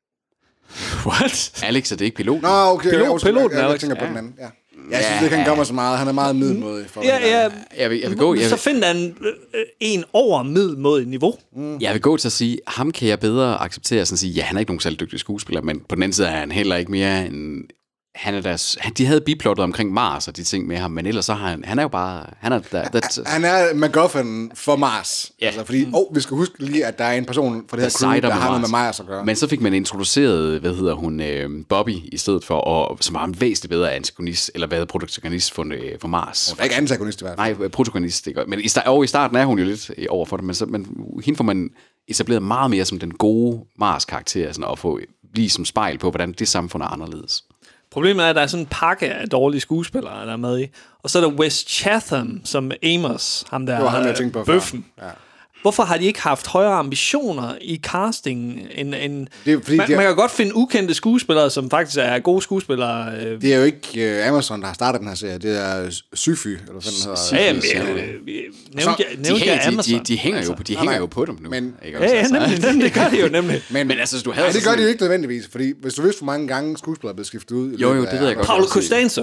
What? Alex, er det ikke pilot? Nå, okay. Pilot- jeg, jeg, piloten, jeg, jeg, Alex. tænker på Ja. den anden. Ja. Jeg synes ikke, han gør mig så meget. Han er meget middelmådig. For Ja, ja. Jeg vil, jeg vil gå... Jeg Så vil, find en, øh, en over middelmåde niveau. jeg vil gå til at sige, ham kan jeg bedre acceptere, sådan at sige, ja, han er ikke nogen særlig dygtig skuespiller, men på den anden side er han heller ikke mere en... Han er deres, han, de havde biplottet omkring Mars og de ting med ham, men ellers så har han, han er jo bare, han er der, der, Han er MacGuffin for Mars. Ja. Altså, fordi, oh, vi skal huske lige, at der er en person fra det her Der crew, sejler der med har noget Mars. med Mars at gøre. Men så fik man introduceret, hvad hedder hun, øh, Bobby i stedet for, og, som var en væsentlig bedre antagonist, eller hvad protagonist for, øh, for Mars. Der er ikke antagonist i hvert fald. Nej, protagonist, det er godt. Men i, sta- og i starten er hun jo lidt øh, over for det, men, så, men hende får man etableret meget mere som den gode Mars-karakter, sådan, og få blive som spejl på, hvordan det samfund er anderledes. Problemet er, at der er sådan en pakke af dårlige skuespillere, der er med i. Og så er der Wes Chatham, som Amos, ham der Det var ham, jeg tænkte på før. bøffen. Ja. Hvorfor har de ikke haft højere ambitioner i castingen? End, end Det er fordi, man, de er- man kan godt finde ukendte skuespillere, som faktisk er gode skuespillere. Øh, Det er jo ikke uh, Amazon, der har startet den her serie. Det er Syfy, eller hvad den hedder. ja, jamen, Ja, øh, ja. øh, vi- Så- nævnte jeg, De, nævnte jeg hænger, de, Amazon? de, de hænger jo på, de hænger nej. jo på dem nu. Men- ikke Ja, også? ja, Altså, nemlig, nemlig, det gør de jo nemlig. Men, Men altså, du havde nej, det så gør de sådan- jo ikke nødvendigvis, fordi hvis du vidste, hvor mange gange skuespillere er blevet skiftet ud... i Jo, jo, løbet det af- ved jeg godt. Paolo Costanzo.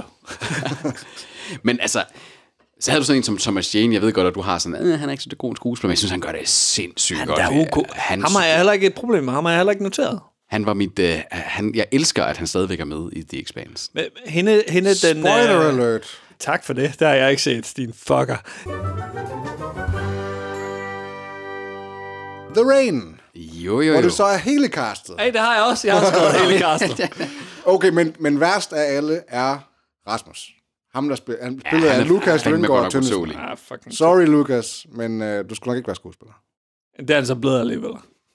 Men altså, så havde du sådan en som Thomas Jane. Jeg ved godt, at du har sådan, øh, han er ikke så god en skuespiller, men jeg synes, han gør det sindssygt Han godt. er ok. Han, Ham har jeg heller ikke et problem med. Ham har jeg heller ikke noteret. han var mit... Øh, han, jeg elsker, at han stadigvæk er med i The Expanse. Men hende, hende den... Spoiler øh, alert. Tak for det. Det har jeg ikke set, din fucker. The Rain, Jo, jo, hvor jo. det så er hele castet. Hey, det har jeg også. Jeg har skrevet hele castet. Okay, men, men værst af alle er Rasmus. Ham, der spiller, han spiller han af er Lukas fandme Lynggaard godt nok Tønnesen. usålig. Ah, fucking. Sorry, Lukas, men øh, du skulle nok ikke være skuespiller. Det er altså blevet alligevel.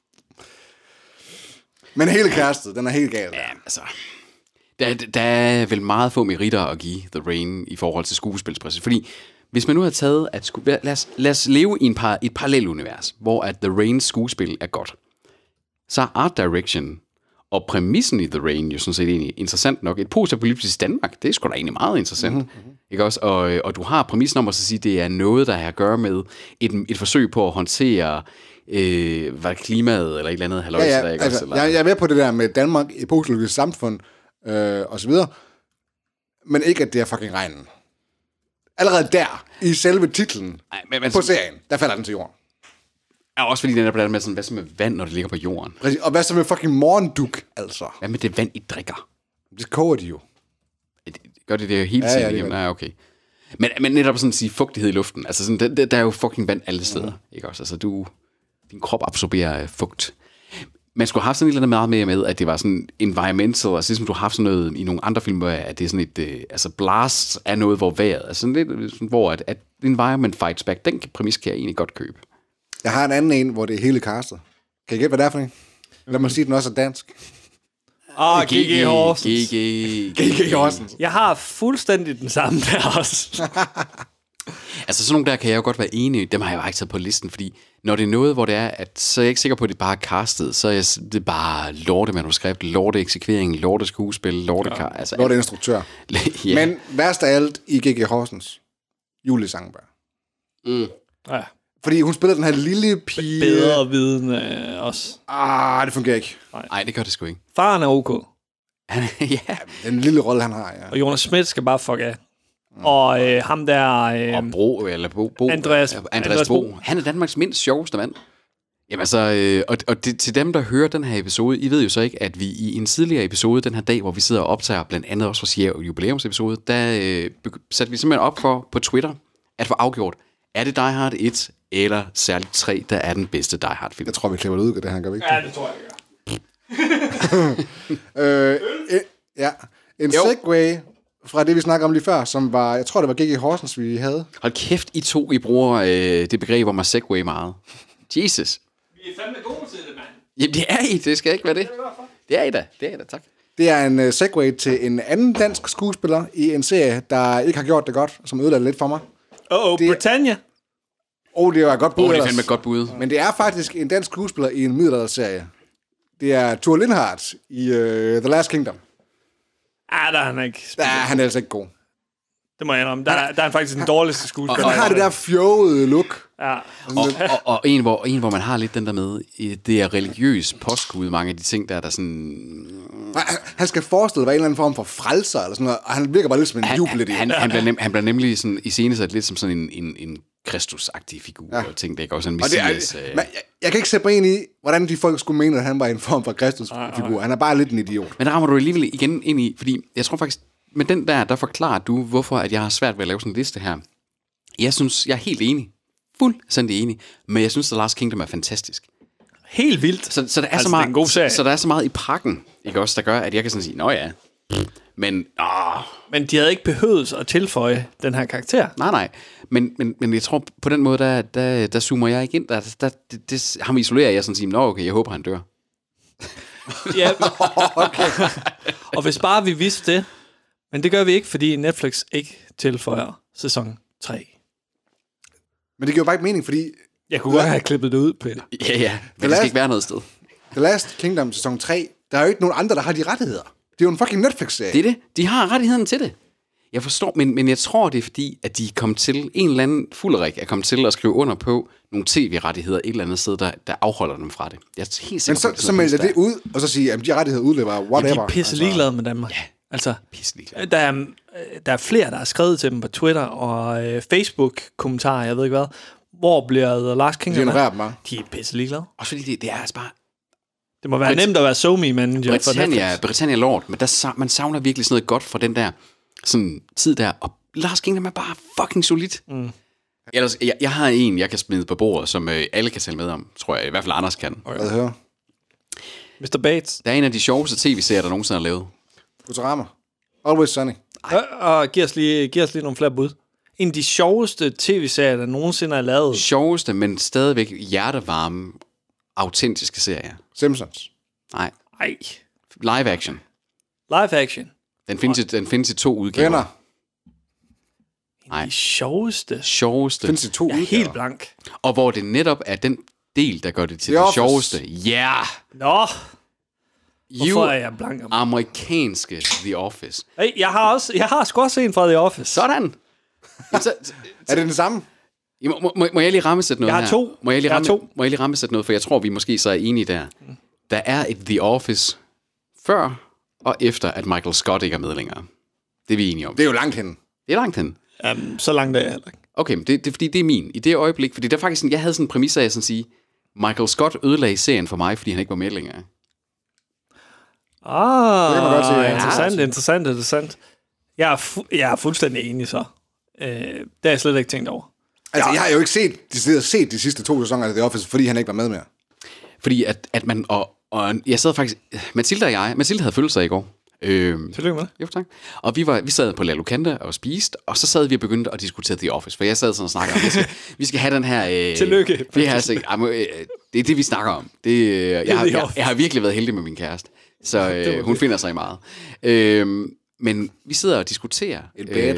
Men hele castet, den er helt gal. Ja, altså... Der, der er vel meget få meritter at give The Rain i forhold til skuespilspræcis. Fordi hvis man nu har taget... At sku, lad, os, lad os leve i en par, et parallelunivers, hvor at The Rains skuespil er godt. Så er art direction og præmissen i The Rain jo sådan set egentlig interessant nok. Et postapokalyptisk Danmark, det er sgu da egentlig meget interessant. Mm-hmm. Ikke også? Og, og du har præmissen om at så sige, at det er noget, der har at gøre med et, et forsøg på at håndtere øh, hvad, klimaet eller et eller andet halvøjse. Ja, ja, der, ikke altså, også? Eller, jeg, jeg er med på det der med Danmark, et postologisk samfund, øh, og så videre, men ikke, at det er fucking regnen. Allerede der, i selve titlen Ej, men, men, på serien, der falder den til jorden. er også fordi den er på den med sådan, hvad så med vand, når det ligger på jorden? Præcis. Og hvad så med fucking morgenduk, altså? Hvad med det vand, I drikker? Det koger de jo. Gør det det hele Ja, tiden? ja, det Ja, gør ja, okay. Men, men netop sådan at sige fugtighed i luften. Altså sådan, der, der er jo fucking vand alle steder. Mm. Ikke også? Altså du, din krop absorberer uh, fugt. Man skulle have haft sådan et eller andet meget mere med, at det var sådan environmental, altså ligesom du har haft sådan noget i nogle andre film, at det er sådan et, uh, altså blast er noget, hvor vejret, altså sådan lidt, sådan, hvor at, at environment fights back, den præmis kan jeg egentlig godt købe. Jeg har en anden en, hvor det er hele castet. Kan I gætte, hvad det er for en? Lad mig sige, at den også er dansk. Ah, G G Horsens. G G G G Horsens. Jeg har fuldstændig den samme der også. Altså sådan nogle der kan jeg jo godt være enig i. Dem har jeg jo ikke taget på listen, fordi når det er noget, hvor det er, at så er jeg ikke sikker på, at det bare er castet, så er jeg, det er bare lorte manuskript, lorte eksekvering, lorte skuespil, lorte ja. altså, Hvor det er instruktør. ja. Men værst af alt i G G Horsens. Julie Sangberg. Mm. Ja. Fordi hun spiller den her lille pige. Bedre viden øh, også. Ah, det fungerer ikke. Nej, det gør det sgu ikke. Faren er ok. ja. Den lille rolle, han har, ja. Og Jonas Schmidt skal bare fuck af. Mm. Og øh, ham der... Øh, Og Bro, eller Bo, Bo Andreas- Andreas, Andreas Bo. Bo. Han er Danmarks mindst sjoveste mand. Jamen altså, øh, og, og det, til dem, der hører den her episode, I ved jo så ikke, at vi i en tidligere episode, den her dag, hvor vi sidder og optager, blandt andet også vores jubilæumsepisode, der øh, satte vi simpelthen op for på Twitter, at få afgjort, er det Die Hard et eller særligt tre, der er den bedste Die Hard-film? Jeg tror, vi klipper det ud af det her, gør vi ikke? Ja, det tror jeg, det gør. øh, øh, ja, en Jo. segue fra det, vi snakker om lige før, som var, jeg tror, det var G G Horsens, vi havde. Hold kæft, I to, I bruger øh, det begreb om at segway meget. Jesus. Vi er fandme gode til det, mand. Jamen, det er I. Det skal ikke være det. Det er I da. Det er I da, tak. Det er en uh, segue til en anden dansk skuespiller i en serie, der ikke har gjort det godt, som ødelagde det lidt for mig. Åh, oh, Det- Britannia. Og det var et godt bud Åh, oh, det er ellers. fandme et godt bud. Men det er faktisk en dansk skuespiller i en middelalderserie. Det er Thor Lindhardt i uh, The Last Kingdom. Ah, der er han ikke. Der er han altså ikke god. Det må jeg indrømme. Der, er- der er han faktisk den dårligste skuespiller. Han har det der fjovede look. Ja. Og, og, og en, hvor, en, hvor man har lidt den der med, i- det er religiøs påskud, mange af de ting, der er der sådan... Han- Han skal forestille at være en eller anden form for frelser, eller sådan noget, og han virker bare lidt som en Han, jubelidiot. han, han, bliver nem, han bliver nemlig sådan, iscenesat lidt som sådan en, en, en Kristus-agtig figur, ja. Og ting, der ikke også en Og det messias... er, øh, man, jeg, jeg kan ikke sætte mig ind i, hvordan de folk skulle mene, at han var en form for Kristus-figur. Han er bare lidt en idiot. Men der rammer du alligevel igen ind i, fordi jeg tror faktisk, med den der, der forklarer du, hvorfor at jeg har svært ved at lave sådan en liste her. Jeg synes, jeg er helt enig. Fuldstændig enig. Men jeg synes, The Last Kingdom er fantastisk. Helt vildt. Så, så, der er Altså, så meget, det er en god serie. så der er så meget i pakken, ikke også, der gør, at jeg kan sådan sige, nå ja, men, åh, Men de havde ikke behøvet at tilføje den her karakter. nej, nej. Men, men, men jeg tror, på den måde, der, der, der zoomer jeg ikke ind. Der, der, det, det, ham isolerer jeg sådan sige, nå okay, jeg håber, han dør. Ja, okay. Og hvis bare vi vidste det, men det gør vi ikke, fordi Netflix ikke tilføjer sæson tre. Men det giver jo bare ikke mening, fordi Jeg kunne godt have klippet det ud, Peter. Ja, ja, men det last- skal ikke være noget sted. The Last Kingdom sæson tre, der er jo ikke nogen andre, der har de rettigheder. Det er jo en fucking Netflix-serie. Det er det. De har rettigheden til det. Jeg forstår, men, men jeg tror, det er fordi, at de kom til, en eller anden fulderik er kommet til at skrive under på nogle tv-rettigheder et eller andet sted, der, der afholder dem fra det. Jeg er helt sikker Men så, på, så melder det ud, og så siger, at de rettigheder udlever De whatever. er pisse ligeglade med Danmark. Ja. Altså, Pisselig. der er, der er flere, der har skrevet til dem på Twitter og øh, Facebook-kommentarer, jeg ved ikke hvad. Hvor bliver The Last De Kingdom? ignorerer dem bare. De er pisse ligeglade. Også fordi det, det er altså bare Det må være Brit- nemt at være SoMe-manager for Britannia, Netflix. Britannia Lord, men der, sa- man savner virkelig sådan noget godt fra den der sådan, tid der, og Lars Kingdom er bare fucking solidt. Mm. Ellers, jeg, jeg har en, jeg kan smide på bordet, som øh, alle kan tale med om, tror jeg, i hvert fald Anders kan. Hvad hører? mister Bates. Der er en af de sjoveste tv-serier, der nogensinde har lavet. Futurama. Always Sunny. Og, og giv, os lige, giv os lige nogle flere bud. En af de sjoveste tv-serier, der nogensinde er lavet. Sjoveste, men stadigvæk hjertevarme, autentiske serier. Simpsons. Nej, Ej. live action. Live action. Den findes, i, den findes i to udgaver. Venner. Nej. De sjoveste. Sjoveste. Findes i to Jeg er udgaver. helt blank. Og hvor det netop er den del, der gør det til The det Office. sjoveste. Ja! Yeah. Nå, You hvorfor er jeg blank om? amerikanske The Office. Hey, jeg har også, jeg har sgu også en fra The Office. Sådan! Jamen, så, Er det den samme? må, må, må, må jeg lige rammesætte noget Jeg har her? to. Må jeg lige Jeg har ramme, to. Må jeg lige rammesætte noget, for jeg tror, vi måske så er enige der. Der er et The Office før og efter, at Michael Scott ikke er med længere. Det er vi enige om. Det er jo langt henne. Det er langt hen. Um, så langt er jeg heller ikke. Okay, men det, det er fordi, det er min. I det øjeblik, fordi der er faktisk sådan, jeg havde sådan en præmis af at sådan sige, Michael Scott ødelagde serien for mig, fordi han ikke var med længere. Ah, kan man godt se, ja. interessant, interessant, interessant. Jeg er, fu- jeg er fuldstændig enig så. Øh, det har jeg slet ikke tænkt over. Altså, jeg har jo ikke set de, set de sidste to sæsoner af The Office, fordi han ikke var med mere. Fordi at, at man, og, og jeg sad faktisk, Mathilde og jeg, Mathilde havde fødselsdag i går. Øhm, Tillykke med det. Jo, tak. Og vi, var, vi sad på La Lucanda og spiste, og så sad vi og begyndte at diskutere The Office, for jeg sad sådan og snakkede om, vi skal, vi skal have den her... Øh, Tillykke. Vi har altså, øh, det er det, vi snakker om. Det, øh, jeg, har, The jeg, Office. jeg har virkelig været heldig med min kæreste, så øh, hun finder sig i meget. Øh, men vi sidder og diskuterer... Et bad.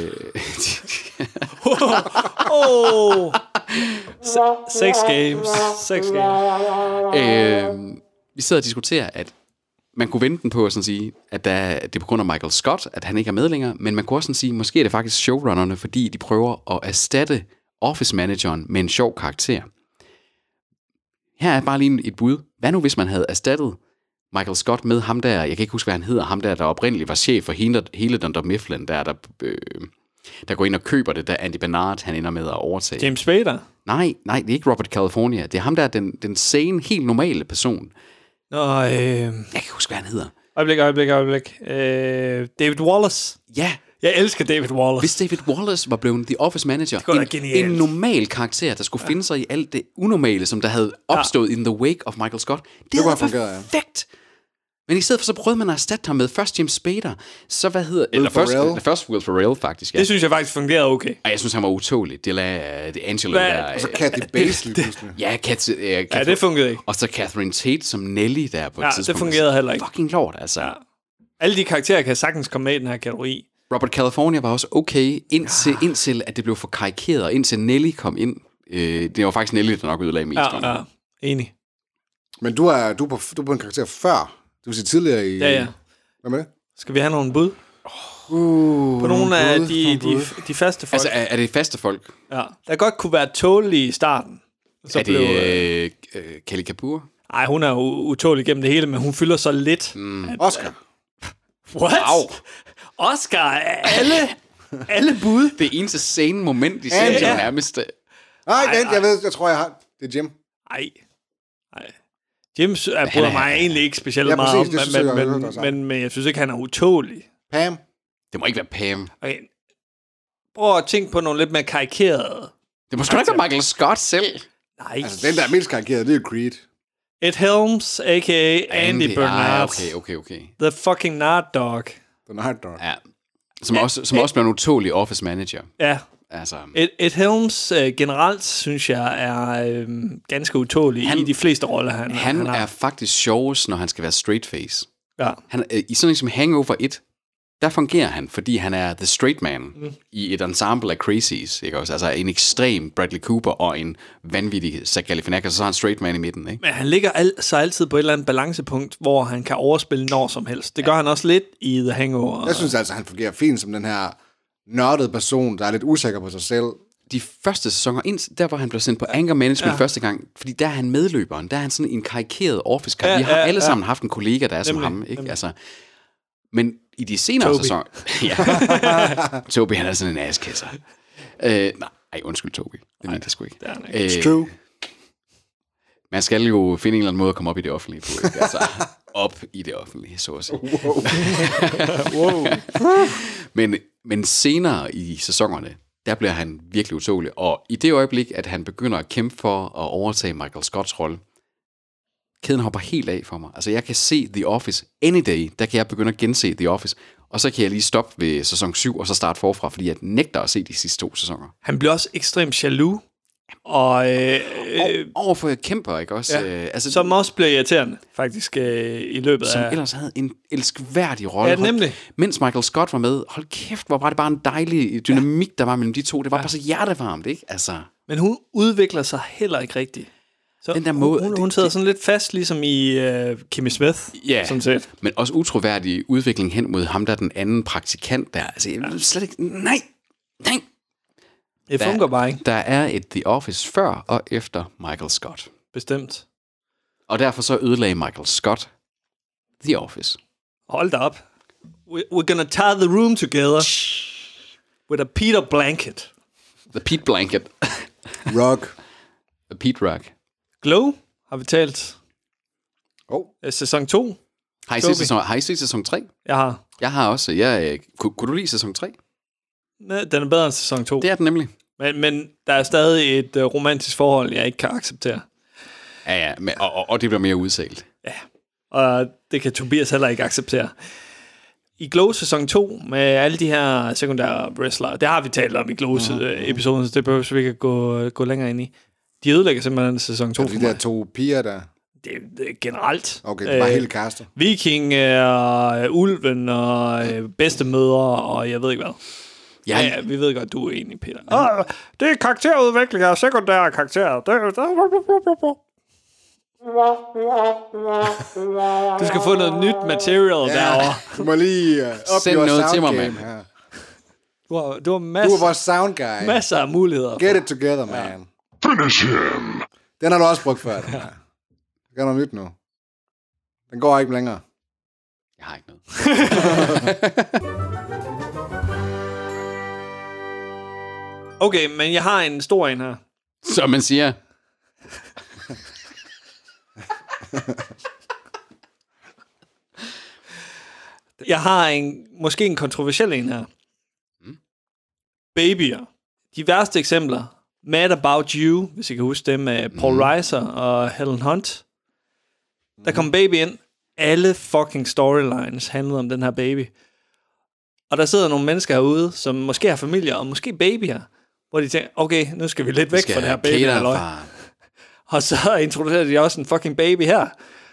Oh. Se- sex games. Sex games. Øh, vi sidder og diskuterer, at man kunne vente den på at sådan sige, at der, det er på grund af Michael Scott, at han ikke er med længere, men man kunne også sådan sige, måske er det faktisk showrunnerne, fordi de prøver at erstatte office-manageren med en sjov karakter. Her er bare lige et bud. Hvad nu, hvis man havde erstattet Michael Scott med ham der, jeg kan ikke huske, hvad han hedder, ham der, der oprindeligt var chef for hele, hele Dunder Mifflin, der, der øh, der går ind og køber det, da Andy Bernard, han ender med at overtage. James Spader? Nej, nej, det er ikke Robert California. Det er ham, der er den, den sane, helt normale person. Nå, øh... Jeg kan huske, hvad han hedder. Øjeblik, øjeblik, øjeblik. Øh, David Wallace. Ja. Jeg elsker David Wallace. Hvis David Wallace var blevet The Office Manager, en, en normal karakter, der skulle ja. finde sig i alt det unormale, som der havde opstået ja. in the wake of Michael Scott, det, det var perfekt. Ja. Men i stedet for, så prøvede man at erstatte ham med først James Spader, så hvad hedder... Eller først, eller først Will Ferrell, faktisk. Ja. Det synes jeg faktisk fungerede okay. Ej, jeg synes, han var utålig. Det er uh, Angelo hvad? der... Og så Kathy Bates lige pludselig. Ja, Kat, uh, ja, det fungerede ikke. Og så Catherine Tate som Nelly der på ja, et tidspunkt. det fungerede heller ikke. Fucking lort, altså. Ja. Alle de karakterer kan sagtens komme med i den her kategori. Robert California var også okay, indtil, ja. indtil at det blev for karikeret, og indtil Nelly kom ind. Øh, det var faktisk Nelly, der nok ødelagde mest. Ja, ja, enig. Men du er, du, er på, du er på en karakter før, det vil sige tidligere i... Ja, ja. Hvad med det? Skal vi have nogle bud? Uh, på nogle af de, de, de, de faste folk. Altså, er, er det faste folk? Ja, der godt kunne være tålige i starten. Så er det blev, øh, øh, Kelly Kapoor? Nej, hun er jo utålig gennem det hele, men hun fylder så lidt. Mm. At, Oscar. What? Wow. Oscar, alle, alle bud. Det eneste sene moment, de ser ja. nærmest. Nej, ej, jeg ved, jeg tror, jeg har... Det er Jim. Nej. Nej. Jim er, bryder mig egentlig ikke specielt ja, meget om, men, men, men, men, men, men jeg synes ikke, han er utålig. Pam? Det må ikke være Pam. Okay. Prøv at tænke på nogle lidt mere karikerede. Det må sgu ikke være Michael Scott selv. Nej. Altså, den der er mest karikeret, det er Creed. Ed Helms, a k a. Andy, Andy Bernard. Ah, okay, okay, okay. The fucking Nard Dog. The Nard Dog. Ja. Som, Ed, også, som Ed, også bliver en utålig office manager. Ja. Altså. Ed, Ed Helms øh, generelt, synes jeg, er øh, ganske utålig han, i de fleste roller, han, han, han har. Han er faktisk sjovest, når han skal være straight face. Ja. Han, øh, I sådan en som Hangover et, der fungerer han, fordi han er the straight man mm. i et ensemble af crazies, ikke også? Altså en ekstrem Bradley Cooper og en vanvittig Zach Galifianakis, og så har han straight man i midten, ikke? Men han ligger al- så altid på et eller andet balancepunkt, hvor han kan overspille når som helst. Det gør ja. han også lidt i The Hangover. Jeg synes altså, han fungerer fint som den her nørdede person, der er lidt usikker på sig selv. De første sæsoner, ind, der hvor han blev sendt på anger management ja. første gang, fordi der er han medløberen, der er han sådan en karikeret office-kar. Ja, vi har ja, alle ja. sammen haft en kollega, der er nemlig, som ham, ikke? Altså, men i de senere Toby. sæsoner... ja. Toby, han er sådan en askasser. Øh, nej, undskyld Toby. Det mente jeg sgu ikke. Øh, It's true. Man skal jo finde en eller anden måde at komme op i det offentlige på, ikke? Altså, op i det offentlige, så at sige. Wow. wow. men, men senere i sæsonerne, der bliver han virkelig utålig. Og i det øjeblik, at han begynder at kæmpe for at overtage Michael Scotts rolle, kæden hopper helt af for mig. Altså, jeg kan se The Office any day. Der kan jeg begynde at gense The Office. Og så kan jeg lige stoppe ved sæson syv, og så starte forfra, fordi jeg nægter at se de sidste to sæsoner. Han bliver også ekstremt jaloux. Og, øh, øh, overfor jeg kæmper, ikke også? Ja, øh, altså, som også bliver irriterende, faktisk, øh, i løbet som af... Som ellers havde en elskværdig rolle. Ja, nemlig. Hold, mens Michael Scott var med, hold kæft, hvor var det bare en dejlig dynamik, ja. der var mellem de to. Det var ja. bare så hjertevarmt, ikke? Altså. Men hun udvikler sig heller ikke rigtigt. Så den der måde, hun, hun sidder sådan lidt fast, ligesom i uh, Kimmy Smith. Ja, sådan set. Men også utroværdig udvikling hen mod ham, der den anden praktikant der. Altså, jeg ja. slet ikke... Nej! Nej! Det der, fungerer bare ikke. Der er et The Office før og efter Michael Scott. Bestemt. Og derfor så ødelagde Michael Scott The Office. Hold da op. We're gonna tie the room together with a Peter blanket. The Pete blanket. Rug. The Pete rug. Glow har vi talt. Oh. Sæson to. Har I set sæson, har I set sæson tre? Jeg har. Jeg har også. Jeg, kunne, kunne du lide sæson tre? Nej, den er bedre end sæson to. Det er den nemlig. Men, men der er stadig et uh, romantisk forhold, jeg ikke kan acceptere. Ja, ja. Men, og, og, og det bliver mere udsælt. Ja. Og det kan Tobias heller ikke acceptere. I Glow sæson to, med alle de her sekundære wrestlere, det har vi talt om i Glow-episoden, uh-huh. så det behøver vi ikke gå, gå længere ind i. De ødelægger simpelthen sæson to. Er det de der to piger, der... Det, det er generelt. Okay, det var hele castet. Viking og uh, Ulven og uh, bedstemødre og jeg ved ikke hvad. Ja, ja, vi ved godt, du er enig, Peter. Ah, det er karakterudvikling af sekundære karakterer. Det, det. Du skal få noget nyt material ja, derovre. Du må lige uh, send noget til mig, mand. Du har, du har masser, du er vores sound guy. Masser af muligheder. Get it together, man. Ja. Finish him. Den har du også brugt før. Den, ja. Det gør noget nyt nu. Den går ikke længere. Jeg har ikke noget. Okay, men jeg har en stor en her. Som man siger. Jeg har en, måske en kontroversiel en her. Mm. Babyer. De værste eksempler. Mad About You, hvis I kan huske det, med Paul mm. Reiser og Helen Hunt. Der kom baby ind. Alle fucking storylines handlede om den her baby. Og der sidder nogle mennesker herude, som måske har familier, og måske babyer, hvor de tænker, okay, nu skal vi lidt væk fra det her baby. Og så introducerer de også en fucking baby her.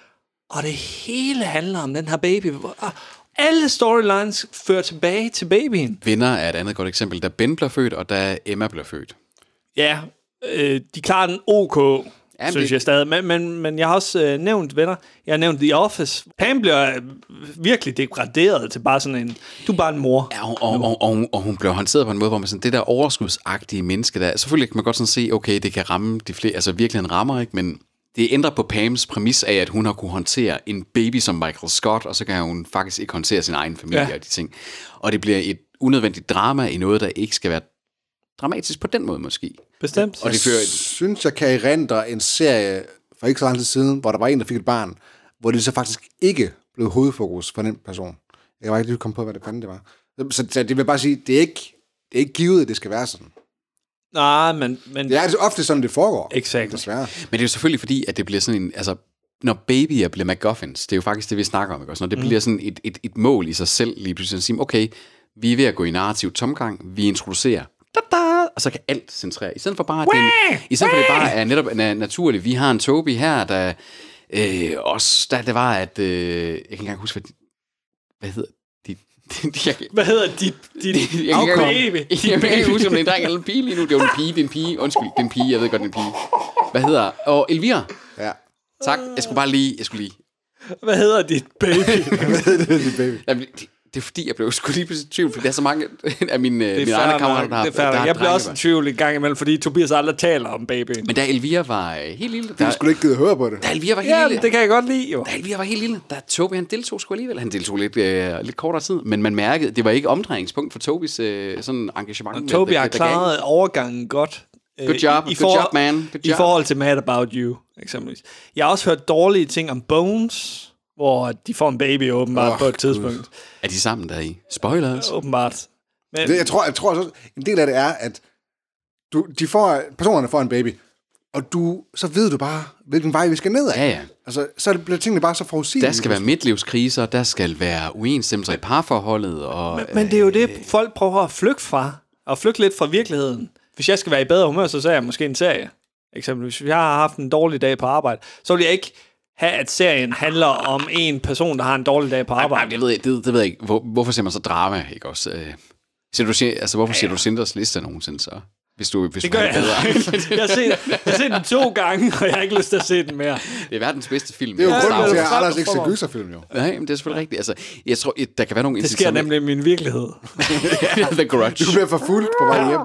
Og det hele handler om den her baby. Alle storylines fører tilbage til babyen. Vinder er et andet godt eksempel. Da Ben bliver født, og da Emma bliver født. Ja, øh, de klarer den ok, ja, synes det... jeg stadig. Men, men, men jeg har også øh, nævnt, venner, jeg har nævnt The Office. Pam bliver øh, virkelig degraderet til bare sådan en, du er bare en mor. Ja, og, og, og, og, og hun bliver håndteret på en måde, hvor man sådan, det der overskudsagtige menneske der, selvfølgelig kan man godt sådan se, okay, det kan ramme de flere, altså virkelig en rammer, ikke, men det ændrer på Pams præmis af, at hun har kunne håndtere en baby som Michael Scott, og så kan hun faktisk ikke håndtere sin egen familie ja. og de ting. Og det bliver et unødvendigt drama i noget, der ikke skal være dramatisk på den måde måske. Bestemt. Og det fører... Jeg synes, jeg kan erindre en serie for ikke så lang tid siden, hvor der var en, der fik et barn, hvor det så faktisk ikke blev hovedfokus for den person. Jeg kan bare ikke lige komme på, hvad det fanden det var. Så, så det vil bare sige, det er ikke, det er ikke givet, at det skal være sådan. Nej, men... men det er altså ofte sådan, det foregår. Exakt. Desværre. Men det er jo selvfølgelig fordi, at det bliver sådan en... Altså, når babyer bliver MacGuffins, det er jo faktisk det, vi snakker om, ikke også? Når det mm. bliver sådan et, et, et mål i sig selv, lige pludselig at sige, okay, vi er ved at gå i narrativ tomgang, vi introducerer, da-da, og så kan alt centrere. I stedet for bare, at det, i stedet for det bare er netop er naturligt. Vi har en Toby her, der øh, også, der det var, at... Øh, jeg kan ikke engang huske, hvad, hvad hedder dit... jeg, hvad hedder dit... dit jeg kan ikke baby? Jeg kan ikke huske, om det er en dreng eller en pige lige nu. Det er jo en pige, det er en pige. Undskyld, det er en pige, jeg ved godt, det er en pige. Hvad hedder... Og Elvira. Ja. Tak, jeg skulle bare lige... Jeg skulle lige... Hvad hedder dit baby? Hvad hedder dit baby? Jamen, det, det er fordi, jeg blev sgu lige pludselig i tvivl, fordi der er så mange af mine, mine andre kammerater, der har... Det er jeg bliver også i tvivl en gang imellem, fordi Tobias aldrig taler om babyen. Men da Elvira var helt lille... Du skulle ikke gide at høre på det. Da Elvira var helt ja, lille... det kan jeg godt lide, jo. Da Elvira var helt lille, der Toby, han deltog sgu alligevel. Han deltog lidt, øh, lidt kortere tid, men man mærkede, det var ikke omdrejningspunkt for Tobis øh, sådan engagement. Og Toby har klaret overgangen godt. Good job, I good job, man. Good I job. forhold til Mad About You, eksempelvis. Jeg har også hørt dårlige ting om Bones, hvor de får en baby åbenbart oh, på et tidspunkt. God. Er de sammen der i? Spoilers? Åbenbart. Men, det, jeg tror, jeg tror også, en del af det er, at du, de får, personerne får en baby, og du, så ved du bare, hvilken vej vi skal nedad. Ja, ja. Altså, så bliver tingene bare så forudsigelige. Der skal være midtlivskriser, der skal være uenstemmelser i parforholdet. Og, men, men det er jo det, folk prøver at flygte fra, og flygte lidt fra virkeligheden. Hvis jeg skal være i bedre humør, så ser jeg måske en serie. Eksempelvis, hvis jeg har haft en dårlig dag på arbejde, så vil jeg ikke have, at serien handler om en person, der har en dårlig dag på arbejde. Nej, det ved jeg, det, det ved jeg ikke. Hvor, hvorfor ser man så drama, ikke også? Øh, ser du, altså, hvorfor ser du Sinders Liste nogensinde så? Hvis du, hvis det du gør jeg. jeg, har set, jeg har set den to gange, og jeg har ikke lyst til at se den mere. Det er verdens bedste film. Det er jo ja, grunden til, at Anders ikke ser gyserfilm, jo. Nej, men det er selvfølgelig rigtigt. Altså, jeg tror, der kan være nogle... Det sker nemlig i min virkelighed. The Grudge. Du bliver for fuld på vej hjem.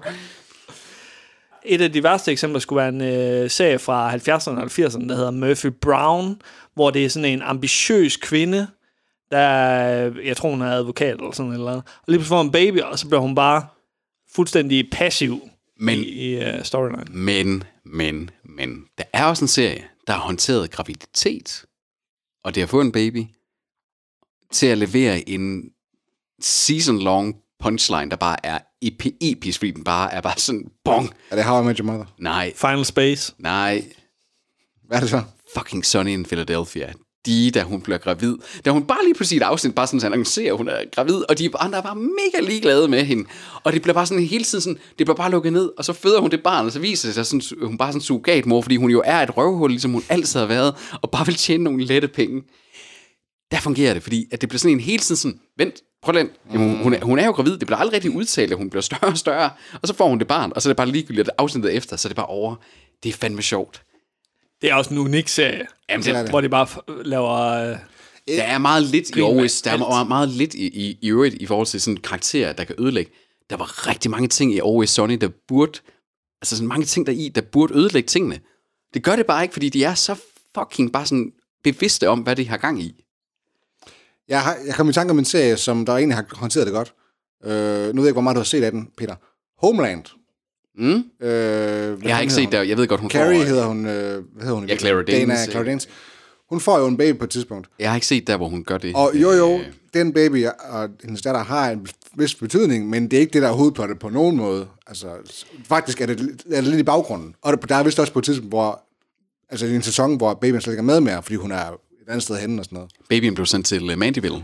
Et af de værste eksempler skulle være en øh, serie fra halvfjerdserne og firserne, der hedder Murphy Brown, hvor det er sådan en ambitiøs kvinde, der, jeg tror hun er advokat eller sådan eller andet, og lige pludselig får en baby, og så bliver hun bare fuldstændig passiv men, i, i uh, storyline. Men, men, men, der er også en serie, der har håndteret graviditet, og det har fået en baby, til at levere en season-long punchline, der bare er episk, fordi den bare er bare sådan, bong. Er det How I Met Your Mother? Nej. Final Space? Nej. Hvad er det så? Fucking Sunny in Philadelphia. De, da hun bliver gravid, da hun bare lige pludselig et afsnit, bare sådan, så annoncerer, hun er gravid, og de andre er bare mega ligeglade med hende. Og det bliver bare sådan hele tiden sådan, det bliver bare lukket ned, og så føder hun det barn, og så viser det sig sådan, hun bare sådan surrogatmor, fordi hun jo er et røvhul, ligesom hun altid har været, og bare vil tjene nogle lette penge. Der fungerer det, fordi at det bliver sådan en hele tiden sådan, vent, prøv lige, hun, hun, er, hun er jo gravid, det bliver aldrig rigtig udtalt, at hun bliver større og større, og så får hun det barn, og så er det bare ligegyldigt, at afsnittet efter, så er det bare over. Det er fandme sjovt. Det er også en unik serie, Jamen, det, hvor de bare laver... Uh, der er meget lidt i Always, der er meget, meget lidt i, i, i øvrigt i forhold til sådan karakterer, der kan ødelægge. Der var rigtig mange ting i Always Sunny, der burde, altså sådan mange ting der i, der burde ødelægge tingene. Det gør det bare ikke, fordi de er så fucking bare sådan bevidste om, hvad de har gang i. Jeg, har, jeg kom i tanke om en serie, som der egentlig har håndteret det godt. Øh, nu ved jeg ikke, hvor meget du har set af den, Peter. Homeland. Mm. Øh, Jeg har ikke set det. Jeg ved godt, hun Carrie får... hedder hun... Øh, hvad hedder hun? Ja, Clara Dana, Danes. Clara Danes. Hun får jo en baby på et tidspunkt. Jeg har ikke set der, hvor hun gør det. Og jo, jo, den baby og hendes datter har en vis betydning, men det er ikke det, der er hovedplottet på nogen måde. Altså, faktisk er det, er det lidt i baggrunden. Og der er vist også på et tidspunkt, hvor... Altså, i en sæson, hvor babyen slet ikke er med mere, fordi hun er et andet sted henne og sådan noget. Babyen blev sendt til Mandeville.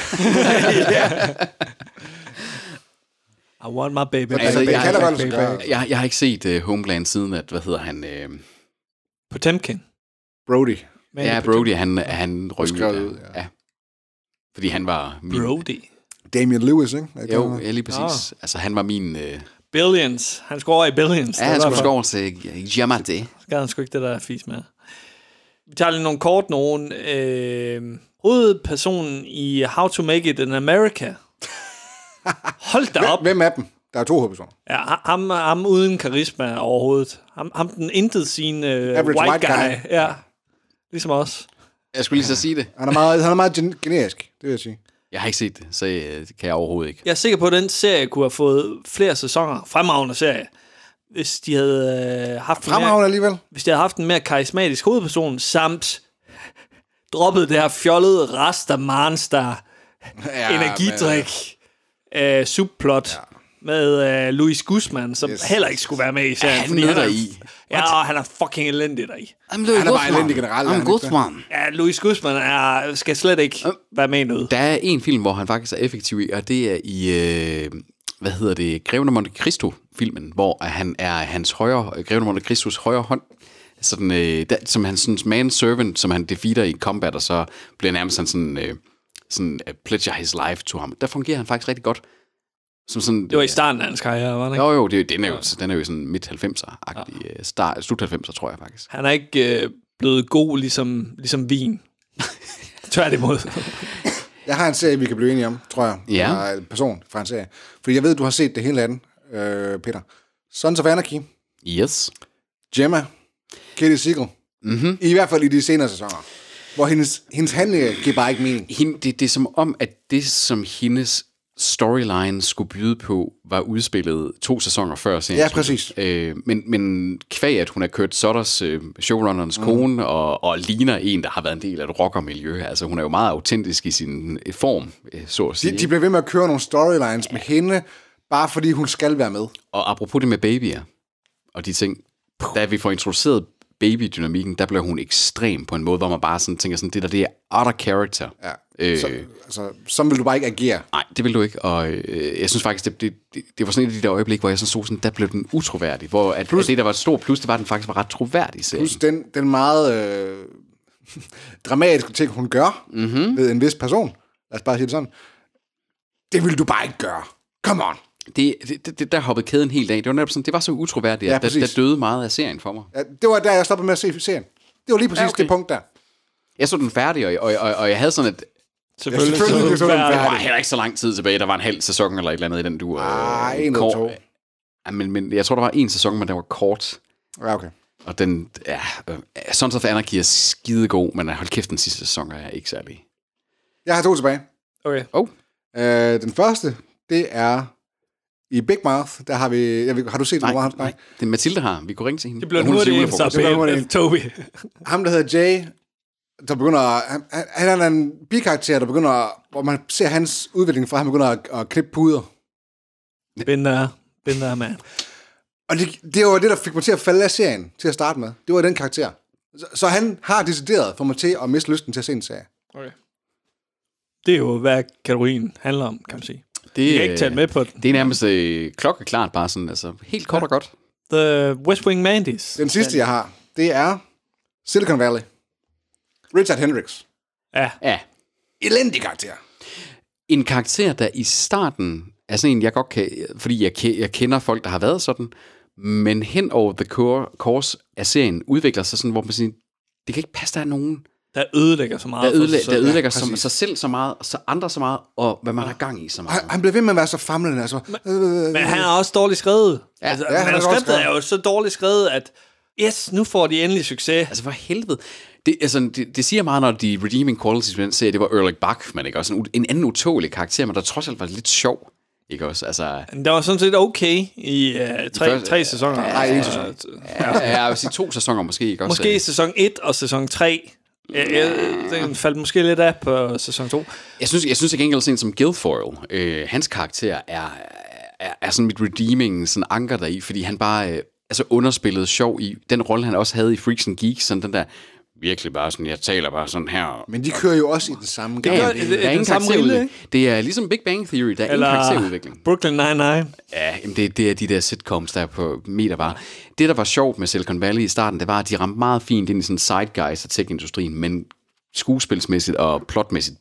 I want my baby. Altså, jeg, det kan jeg, der godt lade sig gøre. jeg, jeg har ikke set uh, Homeland siden, at, hvad hedder han? Uh, Potemkin. Brody. Man ja, Brody, han, han røg skrevet ud. ud, Ja. ja. Fordi han var min... Brody. Damien Lewis, ikke? Er det Jo, der? ja, lige præcis. Oh. Altså, han var min... Uh, Billions. Han skulle over i Billions. ja, han skulle sgu over til Giamatti. Skal han sgu ikke det der fis med. Vi tager lige nogle kort nogen. Øh, hovedpersonen i How to Make It in America. Hold da op. Hvem af dem? Der er to hovedpersoner. Ja, ham, ham uden karisma overhovedet. Ham, ham den intet sin uh, white, white guy. guy. Ja, ligesom os. Jeg skulle lige så sige det. Han er meget, han er meget gen- generisk, det vil jeg sige. Jeg har ikke set det, så uh, det kan jeg overhovedet ikke. Jeg er sikker på, at den serie kunne have fået flere sæsoner. Fremragende serie. Hvis de havde øh, haft en Fremragende mere, alligevel. hvis de havde haft en mere karismatisk hovedperson, samt droppet det her fjollede Rasta-Monster Ja, energidrik øh, subplot ja. med øh, Luis Guzman, som Yes. heller ikke skulle være med i serien. Han fordi er han er, i. ja, og han er fucking elendig deri. I'm Han er bare elendig generelt. er I'm han ikke det? Guzman. Ja, Luis Guzman er, skal slet ikke være med i noget. Der er en film, hvor han faktisk er effektiv i, og det er i, øh, hvad hedder det, Greven af Monte Cristo-filmen, hvor han er hans højre, Greven af Monte Cristos højre hånd, sådan, øh, der, som hans sådan, man-servant, som han defeater i combat, og så bliver nærmest han sådan, øh, sådan uh, pledger his life to ham. Der fungerer han faktisk rigtig godt. Som sådan, Det var i starten af hans karriere, var det ikke? Jo, jo, det, den, er jo, den er jo sådan midt halvfemser-agtig, ja. start, slut halvfemser, tror jeg faktisk. Han er ikke øh, blevet god ligesom, ligesom vin. Tværtimod. Jeg har en serie, vi kan blive enige om, tror jeg. Ja. Der er en person fra en serie. Fordi jeg ved, du har set det hele af den, øh, Peter. Sons of Anarchy, Yes. Gemma, Katie Siegel. Mm-hmm. I hvert fald i de senere sæsoner. Hvor hendes, hendes handling giver bare ikke mening. Hende, det, det er som om, at det, som hendes storyline skulle byde på, var udspillet to sæsoner før serien. Ja, præcis. Øh, men, men kvæg, at hun er Kurt Sutters, øh, showrunnerens mm. kone, og, og ligner en, der har været en del af et rockermiljø. Altså, hun er jo meget autentisk i sin øh, form, øh, så at sige. De, de bliver ved med at køre nogle storylines med hende, bare fordi hun skal være med. Og apropos det med babyer, og de ting, da vi får introduceret babydynamikken, der bliver hun ekstrem på en måde, hvor man bare sådan tænker sådan, det der, det er out of character. Ja. Øh, Så, altså, sådan vil du bare ikke agere. Nej, det vil du ikke, og øh, jeg synes faktisk, det, det, det, det var sådan et af de der øjeblik, hvor jeg sådan så sådan, der blev den utroværdig, hvor at, plus, at det, der var et stort plus, det var, at den faktisk var ret troværdig. Serien. Plus den, den meget øh, dramatiske ting, hun gør mm-hmm. ved en vis person. Lad os bare sige det sådan. Det vil du bare ikke gøre. Come on. Det, det, det, der hoppede kæden helt af. Det var netop sådan, det var så utroværdigt, Ja, at der, der døde meget af serien for mig. Ja, det var der, jeg stoppede med at se serien. Det var lige præcis ja, okay. det punkt der. Jeg så den færdig, og, og, og, og jeg havde sådan et... Selvfølgelig, Ja, selvfølgelig så så den færdig. Der var heller ikke så lang tid tilbage. Der var en halv sæson eller et eller andet i den du... Ah, en eller to. Ja, men, men jeg tror, der var en sæson, men der var kort. Ja, okay. Og den... Ja, øh, Sons of Anarchy er skidegod, men hold kæft, den sidste sæson er ikke særlig. Jeg har to tilbage. Okay. Oh. Øh, den første, det er i Big Mouth. Der har vi... Jeg ved, har du set Nej, den? nej, nej. Det er Mathilde har. Vi kunne ringe til hende. Det bliver Hun nu er til det julefrokost. eneste, Det bliver nu der Toby. Ham, der hedder Jay, der begynder... Han, han er en bikarakter, der begynder... Hvor man ser hans udvikling fra, han begynder at, at klippe puder. Been there. Been there, man. Og det, det var det, der fik mig til at falde af serien til at starte med. Det var den karakter. Så, så han har decideret for mig til at miste lysten til at se en serie. Okay. Det er jo, hvad kategorien handler om, kan man sige. Det, Jeg kan ikke tage med på den. Det er nærmest øh, klokkeklart bare sådan, altså helt kort og godt. The West Wing Mandies. Den sidste, jeg har, det er Silicon Valley. Richard Hendricks. Ja. Ja. Elendig karakter. En karakter, der i starten er sådan en, jeg godt kan, fordi jeg, jeg kender folk, der har været sådan, men hen over the course af serien udvikler sig sådan, hvor man siger, det kan ikke passe, der er nogen, Der ødelægger så meget. der, ødelæ- for der ødelægger Ja, sig, præcis. sig selv så meget, og så andre så meget, og hvad man har gang i så meget. Han, han blev ved med at være så famlende. Altså. Men han er også dårligt skrevet. Ja. Altså, Ja, han er dårligt manuskriptet skrevet. er jo så dårligt skrevet, at yes, nu får de endelig succes. Altså for helvede. Det, altså, det, det siger meget, når de redeeming qualities med den serie, det var Erlich Bachman, ikke? Også en, en anden utålig karakter, men der trods alt var lidt sjov. Ikke også? Altså, Det var sådan set okay i uh, tre, første- tre sæsoner. Nej, en sæson. ja, jeg vil sige to sæsoner måske. Ikke også? Måske sæson et og sæson tre. Jeg, jeg, den faldt måske lidt af på sæson to. Jeg synes, jeg synes ikke enkelt sådan som Guilfoyle, øh, hans karakter er, er, er sådan mit redeeming, sådan anker der i, fordi han bare øh, altså underspillede sjov i den rolle, han også havde i Freaks and Geeks, sådan den der virkelig bare sådan, jeg taler bare sådan her. Men de kører jo også i den samme gør- gang. det- der er den ingen samme karakterudvikling. rille, Det er ligesom Big Bang Theory, der er ingen karakterudvikling. Brooklyn Nine-Nine. Ja, jamen det, det er de der sitcoms, der er på meter bare. Det, der var sjovt med Silicon Valley i starten, det var, at de ramte meget fint ind i sådan side guys af tech-industrien, men skuespilsmæssigt og plotmæssigt.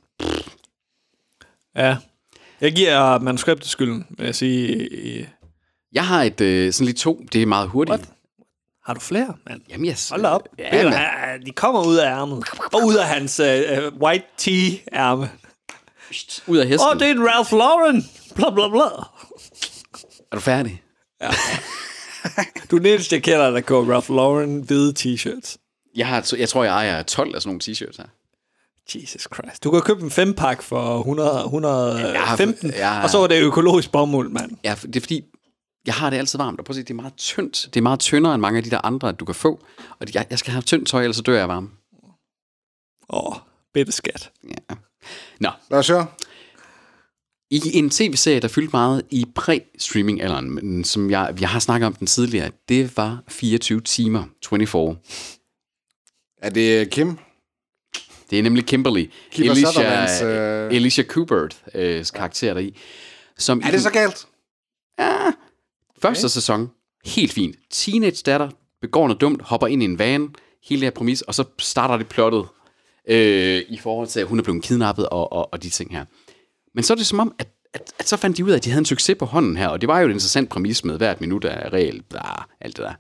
Ja. Jeg giver manuskriptet skylden, vil jeg sige. Jeg har et øh, sådan lige to, det er meget hurtigt. What? Har du flere, mand? Jamen, yes. Hold da op. Ja, Peter, men, han- de kommer ud af ærmet. Og ud af hans uh, white tee-ærme. ud af hesten. Åh, oh, det er en Ralph Lauren. Bla, bla, bla. Er du færdig? Du er den eneste, jeg kender, der går Ralph Lauren hvide t-shirts. Jeg, har, jeg tror, jeg ejer tolv af sådan nogle t-shirts her. Jesus Christ. Du kan købe en fempak for hundrede, hundrede og femten, Jeg har- og så var det økologisk bomuld, mand. Ja, det er fordi, jeg har det altid varmt. Og prøv at se, det er meget tyndt. Det er meget tyndere end mange af de der andre, du kan få. Og jeg, jeg skal have tyndt tøj, ellers så dør jeg varme. Åh, oh, bitte skat. Ja. Nå, Lad os høre. i en tv-serie, der fyldte meget i præ-streaming-alderen, men som jeg, jeg har snakket om den tidligere, det var fireogtyve timer, fireogtyve. Er det Kim? Det er nemlig Kimberly. Kiefer Alicia, Sutherlands, øh, Alicia Kubert, øh, karakter deri. Som Er det så galt? Ja, første okay. sæson, helt fint. Teenage datter begår noget dumt, hopper ind i en van, hele det her præmis, og så starter det plottet øh, i forhold til, at hun er blevet kidnappet og, og, og de ting her. Men så er det som om, at, at, at så fandt de ud af, at de havde en succes på hånden her, og det var jo et interessant præmis med hvert minut af regel, bla, alt det der.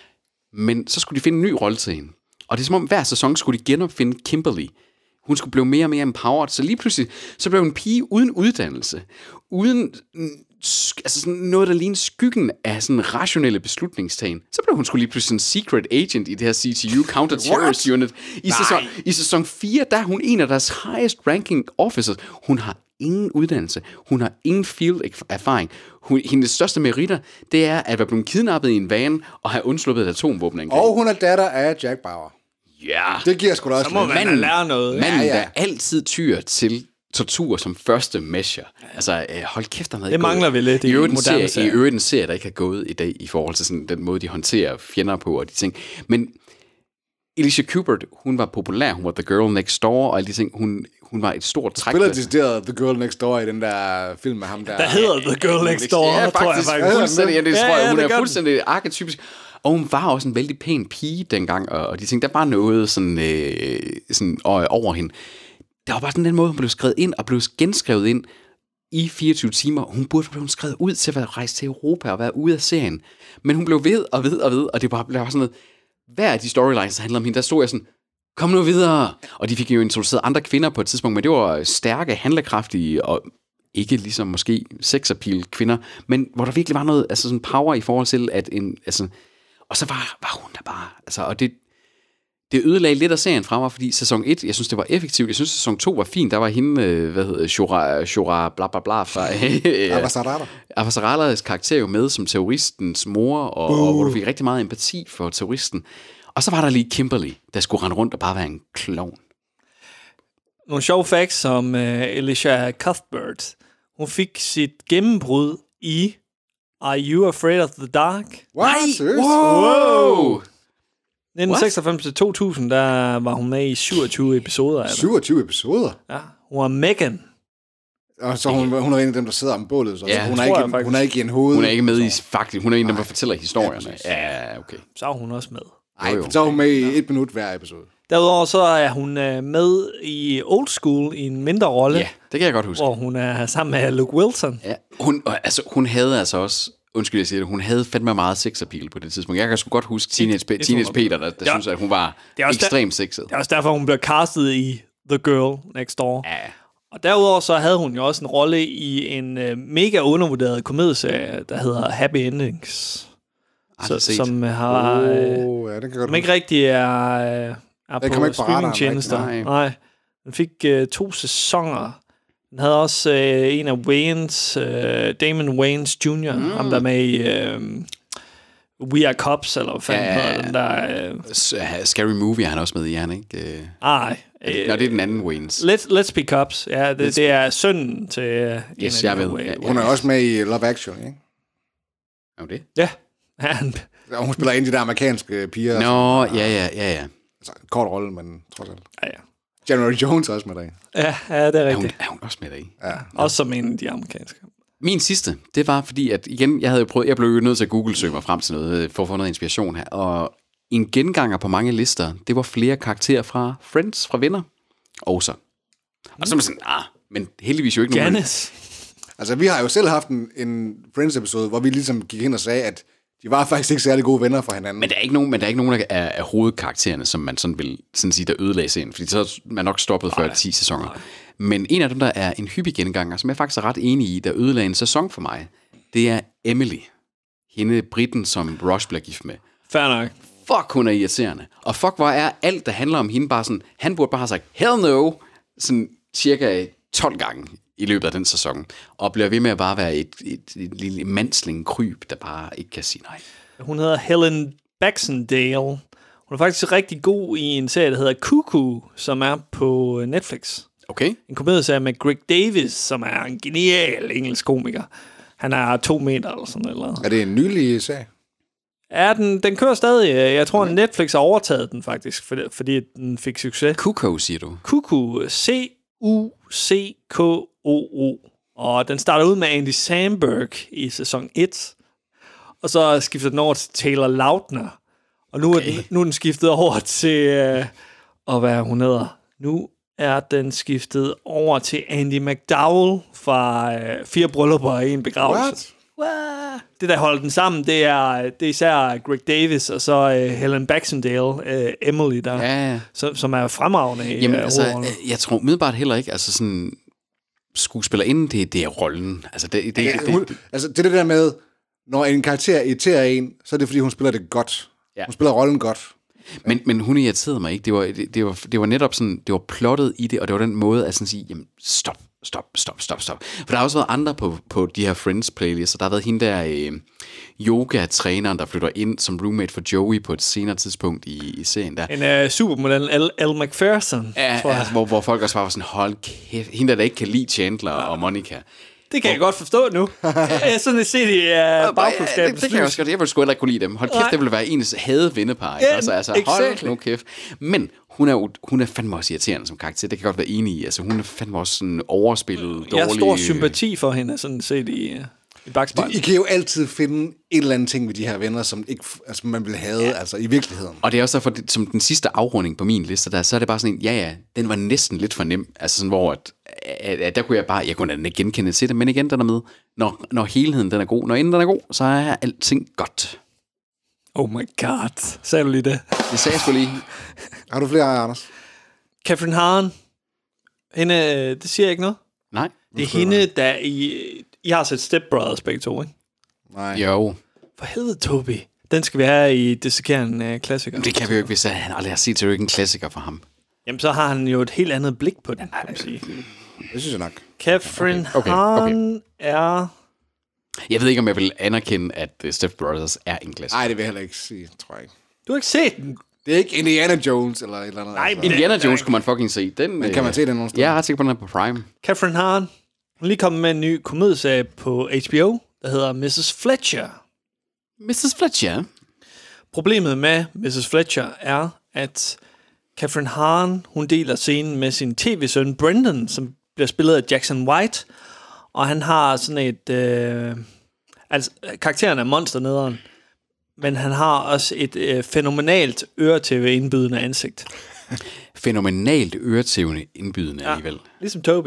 Men så skulle de finde en ny rolle til hende. Og det er som om, hver sæson skulle de genopfinde Kimberly. Hun skulle blive mere og mere empowered, så lige pludselig, så blev en pige uden uddannelse, uden altså sådan noget, der ligner skyggen af sådan rationelle beslutningstagen. Så blev hun skulle lige pludselig en secret agent i det her C T U, Counter Terrorist Unit. I sæson, I sæson fire, der er hun en af deres highest ranking officers. Hun har ingen uddannelse. Hun har ingen field erfaring. Hun, hendes største meritter, det er at være blevet kidnappet i en van og have undsluppet et atomvåben. Og hun er datter af Jack Bauer. Ja. Det giver sgu da også Så må lidt. man da lære noget. Manden, Ja, ja. der altid tyr til tortur som første measure. Altså, øh, hold kæft, der havde Det mangler vi lidt i I øvrigt en moderne serie, serier. i øvrigt en serie, der ikke har gået i dag i forhold til sådan, den måde, de håndterer fjender på og de ting. Men Alicia Kubert, hun var populær, hun var the girl next door og alle de ting. Hun, hun var et stort træk. Spiller decideret The Girl Next Door i den der film med ham der. Der hedder The Girl Next Door, Ja, tror jeg faktisk. faktisk. Fuldstændig, ja, det Ja, tror jeg. ja, Hun det er gør den. fuldstændig arketypisk. Og hun var også en vældig pæn pige dengang, og, og de ting, der var noget sådan, øh, sådan øh, over hende. Der var bare sådan den måde, hun blev skrevet ind, og blev genskrevet ind i fireogtyve timer. Hun burde blive skrevet ud til at være rejst til Europa og være ude af serien. Men hun blev ved og ved og ved, og det bare blev sådan noget. Hver af de storylines, der handler om hende, der stod jeg sådan, kom nu videre. Og de fik jo introduceret andre kvinder på et tidspunkt, men det var stærke, handlekraftige og ikke ligesom måske sexappeal kvinder, men hvor der virkelig var noget, altså sådan power i forhold til, at en, altså, og så var, var hun der bare, altså, og det, det ødelagde lidt af serien fra mig, fordi sæson et, jeg synes, det var effektivt, jeg synes, sæson to var fint, der var hende, øh, hvad hedder, Shura, Shura, bla bla bla, fra Avasarada. Avasaradas karakter jo med som terroristens mor, og, og hvor du fik rigtig meget empati for terroristen. Og så var der lige Kimberly, der skulle rende rundt og bare være en klovn. Nogle sjove facts som uh, Alicia Cuthbert. Hun fik sit gennembrud i Are You Afraid of the Dark? What? Seriøst? Wow! nitten seksoghalvfems til to tusind, der var hun med i syvogtyve episoder af det. syvogtyve episoder? Ja, hun var Megan. Og så hun, hun er en af dem, der sidder om bålet. Så. Ja, så hun, tror er jeg ikke, faktisk. hun er ikke i en hoved. Hun er ikke med i, faktisk, hun er en, der fortæller historierne. præcis. Ja, okay. Så er hun også med. Nej, Jo, jo. så er hun med i et minut hver episode. Derudover så er hun uh, med i Old School i en mindre rolle, Ja, det kan jeg godt huske. hvor hun er sammen med Luke Wilson. Ja, hun, og altså, hun havde altså også, undskyld jeg siger det, hun havde fandme meget sexappeal på det tidspunkt. Jeg kan sgu godt huske Teenage, et- teenage Peter, der, der Ja. synes, at hun var Det er også der- ekstremt sexet. Det er også derfor, hun blev castet i The Girl Next Door. Ja, Og derudover så havde hun jo også en rolle i en uh, mega undervurderet komedieserie, der hedder Happy Endings. Så, aldrig set. som har... Øh, Åh, ja, det kan jeg godt som ikke rigtig er, øh, er kommer på ikke på radaren, streamingtjenester. nej. Nej. Den fik øh, to sæsoner. Den havde også øh, en af Wayans, øh, Damon Wayans junior, mm. ham der med i øh, We Are Cops, eller hvad fanden ja, hedder den der... Øh... Scary Movie er han også med i, han ikke? Ej. Øh, Nå, det er den anden Wayans. Let's, let's Be Cops, ja, det, det er sønnen til øh, yes, en af jeg de ved. Ja, hun er også med i Love Actually, ikke? Er det? Ja. Han... Og hun spiller en af de der amerikanske piger. Nå, ja, ja, ja, ja. Altså, en kort rolle, men trods alt. Ja, ja. January Jones er også med dig. Ja, ja, det er rigtigt. Er hun, er hun også med dig? Ja. Også som en af de amerikanske. Min sidste, det var fordi, at igen, jeg havde prøvet, jeg blev nødt til at Google-søge mig frem til noget, for at få noget inspiration her, og en genganger på mange lister, det var flere karakterer fra Friends, fra Venner, og så. Og så var sådan, ah, men heldigvis jo ikke nogen. Janice. Altså, vi har jo selv haft en, en Friends-episode, hvor vi ligesom gik ind og sagde, at de var faktisk ikke særlig gode venner for hinanden. Men der er ikke nogen, men der er ikke nogen af, af hovedkaraktererne, som man sådan vil sådan sige, der ødelagde serien, fordi så er man nok stoppet før ti sæsoner. Ej. Men en af dem, der er en hyppig genganger, som jeg faktisk er ret enig i, der ødelagde en sæson for mig, det er Emily. Hende Britten, som Ross bliver gift med. Fair nok. Fuck, hun er irriterende. Og fuck, hvor er alt, der handler om hende, bare sådan, han burde bare have sagt, hell no, sådan cirka tolv gange i løbet af den sæson, og bliver ved med at bare være et, et, et lille mandsling kryb, der bare ikke kan sige nej. Hun hedder Helen Baxendale. Hun er faktisk rigtig god i en serie, der hedder Cuckoo, som er på Netflix. Okay. En komedieserie med Greg Davis, som er en genial engelsk komiker. Han er to meter eller sådan noget. Er det en nylig sag? Ja, den, den kører stadig. Jeg tror, okay. Netflix har overtaget den faktisk, fordi, fordi den fik succes. Cuckoo, siger du? Cuckoo. C U C K O O. Og den starter ud med Andy Samberg i sæson et. Og så skifter den over til Taylor Lautner. Og nu, okay. er, den, nu er den skiftet over til... Øh, og hvad hun hedder. Nu er den skiftet over til Andy McDowell fra øh, Fire Bryllupper i en begravelse. What? What? Det, der holder den sammen, det er, det er især Greg Davis, og så øh, Helen Baxendale, øh, Emily, der, ja, ja. Som, som er fremragende i Jamen, øh, altså, jeg tror umiddelbart heller ikke, altså sådan, skuespillerinden, det, det er rollen. Altså, det, det, ja, det, hun, det, altså, det er det der med, når en karakter irriterer en, så er det, fordi hun spiller det godt. Ja. Hun spiller rollen godt. Men, men hun irriterede mig ikke. Det var, det, det, var, det var netop sådan, det var plottet i det, og det var den måde at sådan sige, jamen, stop, stop, stop, stop, stop. For der har også været andre på, på de her Friends-playlists, og der har været hende der øh, yoga-træneren, der flytter ind som roommate for Joey på et senere tidspunkt i, i serien der. En øh, supermodel, Elle McPherson. Ja, altså, hvor, hvor folk også bare var sådan, hold kæft, hende der, der ikke kan lide Chandler ja. og Monica. Det kan og, jeg godt forstå nu. Jeg sådan et set i uh, bagklodskab. Det, det kan jeg også godt. Jeg ville sgu heller ikke kunne lide dem. Hold kæft, det ville være ens hade vennepar. Ikke? Altså, altså, hold exactly. nu kæft. Men hun er, hun er fandme også irriterende som karakter. Det kan jeg godt være enig i. Altså, hun er fandme også sådan overspillet, dårlig. Jeg har stor sympati for hende, sådan set i, uh, i bagspejlet. I kan jo altid finde en eller anden ting ved de her venner, som ikke, altså, man vil have ja. altså, i virkeligheden. Og det er også derfor, det, som den sidste afrunding på min liste, der, så er det bare sådan en, ja ja, den var næsten lidt for nem. Altså sådan, hvor at, at, at der kunne jeg bare, jeg kunne ikke genkende til det, men igen, den er med, når, når helheden den er god, når inden den er god, så er alting godt. Oh my god, sagde du lige det? Det sagde jeg sgu lige. Har du flere, Anders? Catherine Hahn, hende, det siger jeg ikke noget? Nej. Det er hende, der i, I har set Step Brothers begge to, ikke? Nej. Jo. For helvede, Toby. Den skal vi have i Dissekerende uh, klassiker. Det kan vi jo ikke, hvis han aldrig har set, så er det jo ikke en klassiker for ham. Jamen, så har han jo et helt andet blik på den, kan man sige. Det synes jeg nok. Catherine okay. Okay. Hahn okay. er... Jeg ved ikke, om jeg vil anerkende, at Step Brothers er en klassiker. Nej, det vil jeg heller ikke sige, tror jeg ikke. Du har ikke set den? Det er ikke Indiana Jones eller et eller andet. Nej, altså. Indiana Jones kunne man fucking se. Den, men kan man se den nogle steder? Jeg er ret sikker på, den er på Prime. Catherine Hahn. Hun er lige kommet med en ny komedieserie på H B O, der hedder missus Fletcher. missus Fletcher? Problemet med missus Fletcher er, at Catherine Hahn, hun deler scenen med sin tv-søn Brendan, som bliver spillet af Jackson White, og han har sådan et... Øh, altså, karakteren er monsternederen, men han har også et øh, fænomenalt øretæve-indbydende ansigt. Fænomenalt øretævende indbydende ja, alligevel. Ligesom Toby.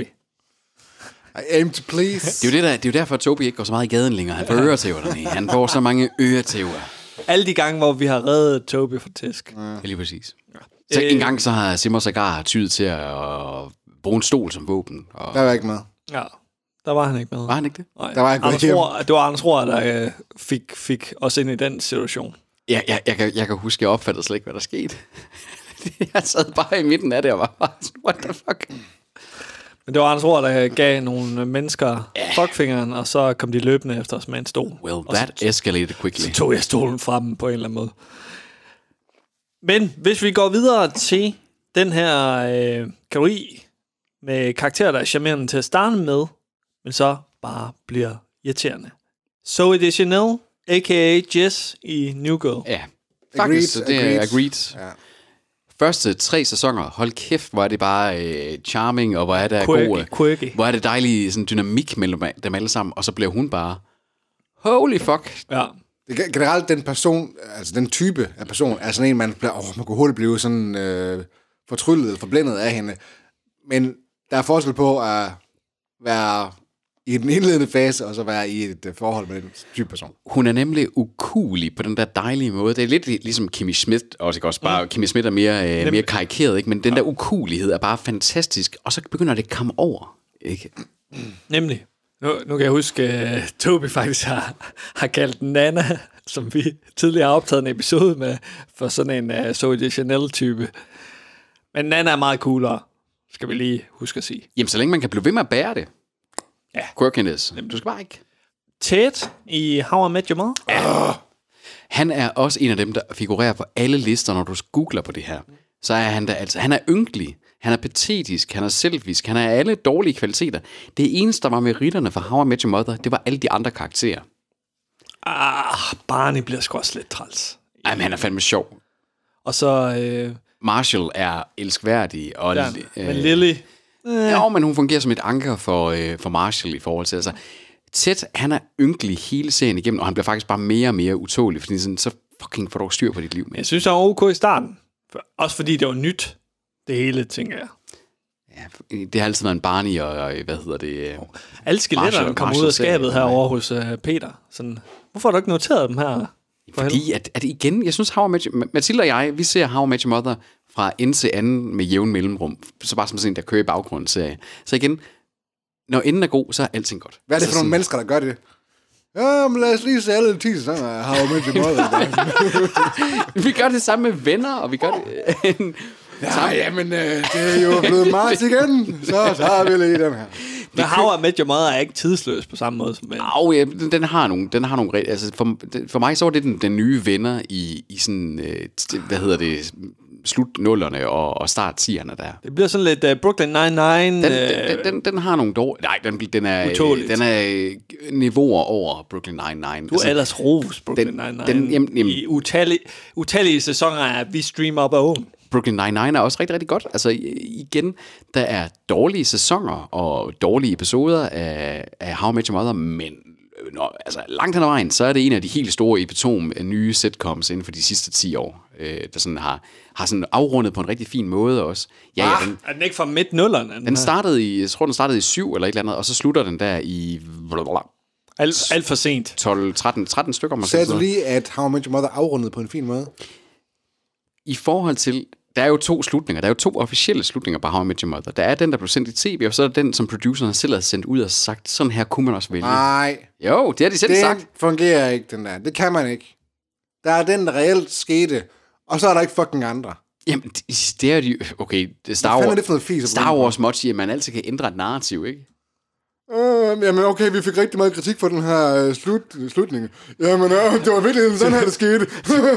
I aim to please. Det er jo det der, det er jo derfor, at Toby ikke går så meget i gaden længere. Han får øretæverne. Han får så mange øretæver. Alle de gange, hvor vi har reddet Toby fra tæsk. Ja, lige præcis. Ja. Så en gang så har Simmer Sagar tydet til at bruge en stol som våben. Og... Der var ikke med. Ja, der var han ikke med. Var han ikke det? Nej. Der var Anders Rohr, det var Anders Rohr, der øh, fik, fik os ind i den situation. Ja, jeg, jeg, kan, jeg kan huske, jeg opfattede slet ikke, hvad der skete. Jeg sad bare i midten af det og var bare sådan, what the fuck? Men det var Anders Rohr, der gav nogle mennesker yeah. fuckfingeren, og så kom de løbende efter os med en stol. Well, that så, escalated quickly. Så tog jeg stolen fra dem på en eller anden måde. Men hvis vi går videre til den her øh, kategori med karakterer, der er charmerende til at starte med, men så bare bliver irriterende. Zoe Deschanel, a k a. Jess i New Girl. Ja, faktisk, agreed, det er agreed. agreed. Ja. Første tre sæsoner, hold kæft, hvor er det bare øh, charming, og hvor er det quirky, god, quirky. Hvor er det dejlig sådan, dynamik mellem dem alle sammen, og så bliver hun bare, holy fuck. Ja. Det er generelt den person, altså den type af person, er sådan en, man, bliver, åh, man kunne hurtigt blive sådan øh, fortryllet eller forblændet af hende. Men der er forskel på at være i den indledende fase, og så være i et uh, forhold med den type person. Hun er nemlig ukulig på den der dejlige måde. Det er lidt ligesom Kimmy Schmidt, også ikke også bare, mm. Kimmy Schmidt er mere, øh, mere karikeret, ikke? Men den ja. der ukulighed er bare fantastisk, og så begynder det at komme over, ikke? Nemlig. Nu, nu kan jeg huske, at uh, Toby faktisk har, har kaldt Nana, som vi tidligere har optaget en episode med, for sådan en uh, Zoe Deschanel-type. Men Nana er meget coolere, skal vi lige huske at sige. Jamen, så længe man kan blive ved med at bære det. Ja. Quirkiness. Jamen, du skal bare ikke. Ted i How I Met Your Mother. Ja. Oh. Han er også en af dem, der figurerer på alle lister, når du googler på det her. Så er han der, altså, han er ynkelig, han er patetisk, han er selvisk, han er alle dårlige kvaliteter. Det eneste, der var med ritterne for How I Met Your Mother, det var alle de andre karakterer. Ah, Barney bliver sgu også lidt træls. Ej, men han er fandme sjov. Og så... Øh... Marshall er elskværdig. Og, ja, øh, men Lily... Øh. Ja, men hun fungerer som et anker for, øh, for Marshall i forhold til... Altså, Ted, han er ynkelig hele serien igennem, og han bliver faktisk bare mere og mere utålig, fordi sådan, så fucking får du styr på dit liv. Jeg synes, han var ok i starten. For, også fordi det var nyt, det hele, tænker jeg. Ja, det har altid været en Barney og, og hvad hedder det... Oh. Alle skeletterne kommer ud af skabet herovre hos uh, Peter. Sådan, hvorfor har du ikke noteret dem her? Fordi, at, at igen, jeg synes, How I Met Your, Mathilde og jeg, vi ser How I Met Your Mother fra ende til anden med jævn mellemrum. Så bare som sådan en, der kører i baggrunden serie. Så igen, når enden er god, så er alting godt. Hvad er det for nogle mennesker, der gør det? Ja, men lad os lige se alle ti sæsoner af How I Met Your Mother. Vi gør det samme med venner, og vi gør det... ja, jamen, øh, det er jo blevet Mars igen, så tager vi lige den her. Men How I Met Your Mother er ikke tidsløs på samme måde som venner. Au, ja, den, den har nogle, den har nogle altså for, for mig så var det den, den nye venner i, i sådan, øh, hvad hedder det, slut nullerne og, og start tierne der. Det bliver sådan lidt uh, Brooklyn Nine-Nine. Den, øh, den, den, den har nogle dårlige, nej, den, den er, utåligt. Den er niveauer over Brooklyn Nine-Nine. Du er altså, ellers ros Brooklyn Nine-Nine. Den, jamen, jamen, I utallige, utallige sæsoner af Vi Stream Up Own. Brooklyn Nine-Nine er også rigtig, rigtig godt. Altså igen, der er dårlige sæsoner og dårlige episoder af, af How I Met Your Mother, men når, altså, langt hen ad vejen, så er det en af de helt store epitom af nye sitcoms inden for de sidste ti år, øh, der sådan har, har sådan afrundet på en rigtig fin måde også. Ja, ah, ja, den, er den ikke fra midt-nullerne? Den, den startede i, jeg tror, den startede i syv eller et eller andet, og så slutter den der i... Alt, alt for sent. tolv, tretten, tretten stykker. Sagde du lige, at How I Met Your Mother afrundet på en fin måde? I forhold til... Der er jo to slutninger. Der er jo to officielle slutninger på How I Met Your Mother. Der er den, der blev sendt i tv, og så er der den, som produceren selv har sendt ud og sagt, sådan her kunne man også vælge. Nej. Jo, det har de selv det sagt. Det fungerer ikke, den der. Det kan man ikke. Der er den, der reelt skete, og så er der ikke fucking andre. Jamen, det, det er jo... Okay, Star Wars, det for fis, Star Wars Mochi, at man altid kan ændre et narrativ, ikke? Uh, jamen okay, vi fik rigtig meget kritik for den her uh, slut, slutning. Jamen, uh, det var virkelig sådan her, det skete.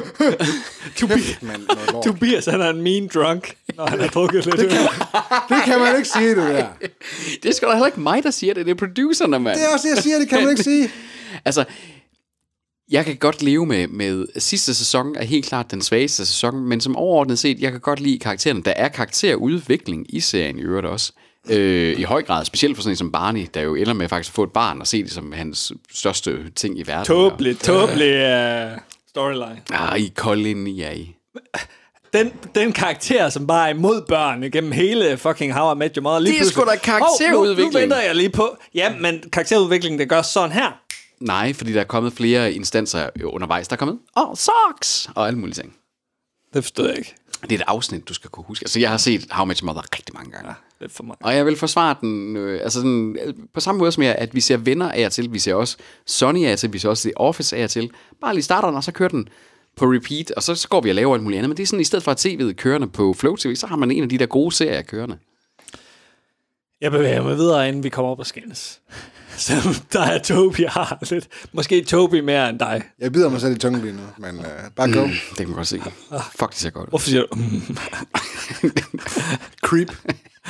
Tobias, Tobias, han er en mean drunk, når han har drukket lidt. Det kan, det kan man ikke sige, det der. Det er sgu da heller ikke mig, der siger det. Det er producerne, mand. Det er også det, jeg siger, det kan man ikke sige. Altså, jeg kan godt leve med, med sidste sæson er helt klart den svageste sæson, men som overordnet set, jeg kan godt lide karaktererne. Der er karakterudvikling i serien i øvrigt også. Øh, I høj grad, specielt for sådan en som Barney, der jo ender med faktisk at få et barn og se det som hans største ting i verden. Tåbelig, tåbelig uh, storyline. Ah, i Colin, ja i. Den, den karakter, som bare er imod børn igennem hele fucking How I Met Your Mother. Lige det er sgu da karakterudvikling. Oh, nu, nu venter jeg lige på. Ja, men karakterudvikling, det gør sådan her. Nej, fordi der er kommet flere instanser undervejs. Der er kommet, åh, oh, socks, og alle mulige ting. Det forstår jeg ikke. Det er et afsnit, du skal kunne huske. Altså, jeg har set How I Met Your Mother rigtig mange gange. Ja, det er for mig. Og jeg vil forsvare den, øh, altså sådan, på samme måde som jeg, at vi ser Venner af og til, vi ser også Sonny af og til, vi ser også The Office af og til. Bare lige starter den, og så kører den på repeat, og så, så går vi og laver alt muligt andet. Men det er sådan, i stedet for at tv'et kørende på Flow T V, så har man en af de der gode serier kørende. Jeg bevæger mig videre, inden vi kommer op og skændes. Så der er Toby har lidt. Måske Toby mere end dig. Jeg bider mig selv i tungen lige nu, men uh, bare go. Mm, det kan man godt se. Fuck, det ser godt. Hvorfor siger du? Mm. Creep.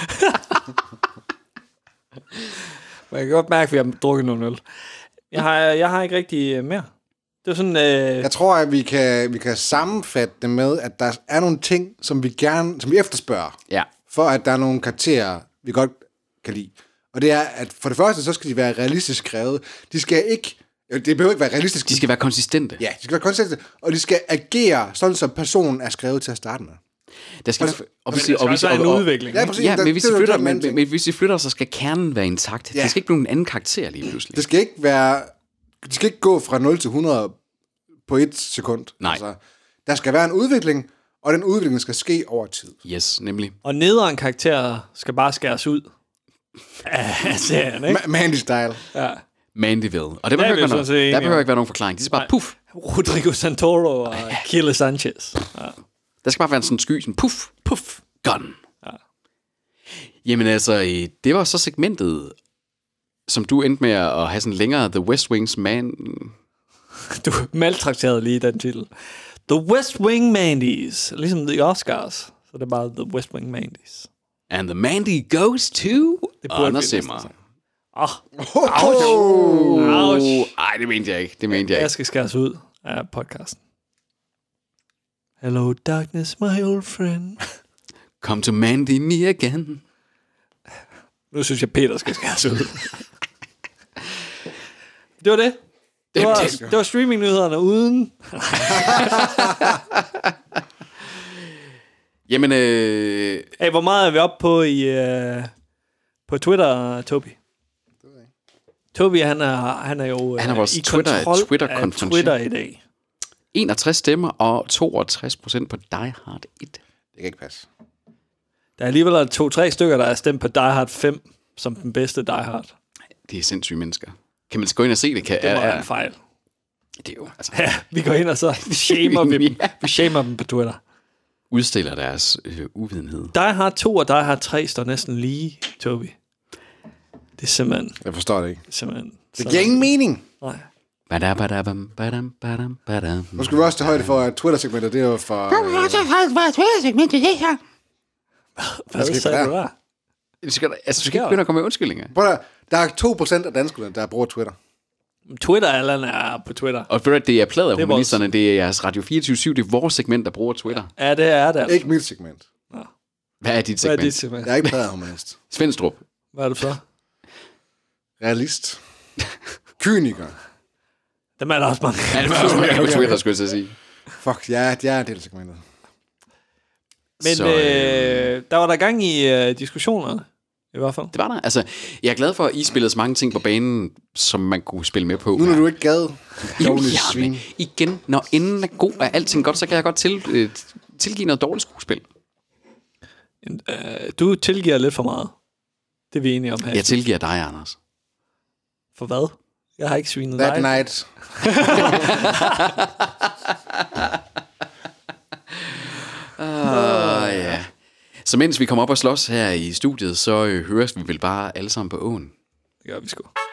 Man kan godt mærke, at vi har drukket nogle øl. Jeg har, jeg har ikke rigtig mere. Det er sådan... Øh... Jeg tror, at vi kan, vi kan sammenfatte det med, at der er nogle ting, som vi gerne, som vi efterspørger. Ja. For at der er nogle karakterer, vi godt kan lide. Og det er, at for det første, så skal de være realistisk skrevet. De skal ikke... Det behøver ikke være realistisk. De skal være konsistente. Ja, de skal være konsistente. Og de skal agere sådan, som personen er skrevet til at starte med. Der skal, Og- og, det skal og, også være en udvikling. Ja, præcis. Ja, Der- men hvis, det de er jo flytter, den men, anden ting. men hvis de flytter, så skal kernen være intakt. Ja. Det skal ikke blive en anden karakter lige pludselig. Det skal ikke være... Det skal ikke gå fra nul til hundrede på et sekund. Nej. Altså, der skal være en udvikling, og den udvikling skal ske over tid. Yes, nemlig. Og nederen karakterer skal bare skæres ud af serien, ikke? Ma- Mandy style. Ja. Mandyville. Og det er behøver vi ikke, sådan være, set der enige behøver om. ikke være nogen forklaring. De skal bare Nej. puff. Rodrigo Santoro og Kille Sanchez. Ja. Der skal bare være sådan en sky, sådan puff, puff, gun. Ja. Jamen altså, øh, det var så segmentet, som du endte med at have sådan længere The West Wing's Man... Du maltrakterede lige den titel. The West Wing Mandy's. Ligesom The Oscars. Så det er bare The West Wing Mandy's. And the Mandy goes to Det burde Anders vi Zimmer. næsten Åh, Oh, Ouch. ej, det mente jeg ikke. Det mente jeg jeg ikke. skal skæres ud af podcasten. Hello darkness, my old friend. Come to Mandy me again. Nu synes jeg, Peter skal skæres ud. Det var det. Det var, Det- det var streaming-nyhederne uden... Jamen, øh, Hey, hvor meget er vi oppe på i uh, på Twitter, Toby? Toby, han er, han er jo Han er øh, vores i Twitter- kontrol Twitter-konference. af Twitter i dag. enogtres stemmer og toogtres procent på Die Hard et. Det kan ikke passe. Der er alligevel to-tre stykker, der er stemt på Die Hard fem som den bedste Die Hard. Det er sindssyge mennesker. Kan man gå ind og se det? Kan, Det må er, være er, en fejl. det er jo, altså, Ja, vi går ind og så shamer vi dem. Vi shamer dem på Twitter. udstiller deres øh, uvidenhed. Die Hard to og Die Hard tre står næsten lige, Toby. Det er simpelthen... Jeg forstår det ikke. simpelthen Det giver ingen mening. Nej. Badam, badam, badam, badam, badam. Nu skal vi også tage højde for, at Twitter-segmentet, det er jo for... Øh, Hvad sker sagde der? du der? Du skal, altså, du skal sker ikke begynde at komme med undskyldninger. prøv at, der er to procent af danskerne, der bruger Twitter. Twitter, Allan er på Twitter. Og for at det er plader Det er humanisterne, det er jeres Radio fireogtyve syv, det er vores segment, der bruger Twitter. Ja, det er det. Altså. Ikke mit segment. Hvad er dit Hvad segment? er dit segment? Jeg er ikke pladehumanist. Svendstrup. Hvad er du så? Realist. Kyniker. Dem er der også mange. Ja, det var også mere på Twitter, skulle jeg til at sige. Fuck, ja, jeg er en del af segmentet. Men Så, øh, der var der gang i øh, diskussionerne, i hvert fald. Det var der. Altså, jeg er glad for, at I spillede så mange ting på banen, som man kunne spille med på. Nu når du ikke gad, Jamen, dårlig ja, svin. men igen, når enden er god, er alting godt, så kan jeg godt til, øh, tilgive noget dårligt skuespil. Øh, du tilgiver lidt for meget. Det er vi enige om her. Jeg tilgiver dig, Anders. For hvad? Jeg har ikke svinet That dig. night. Uh, ja. Så mens vi kommer op og slås her i studiet, så øh, høres vi vel bare alle sammen på åen. Det gør vi sgu.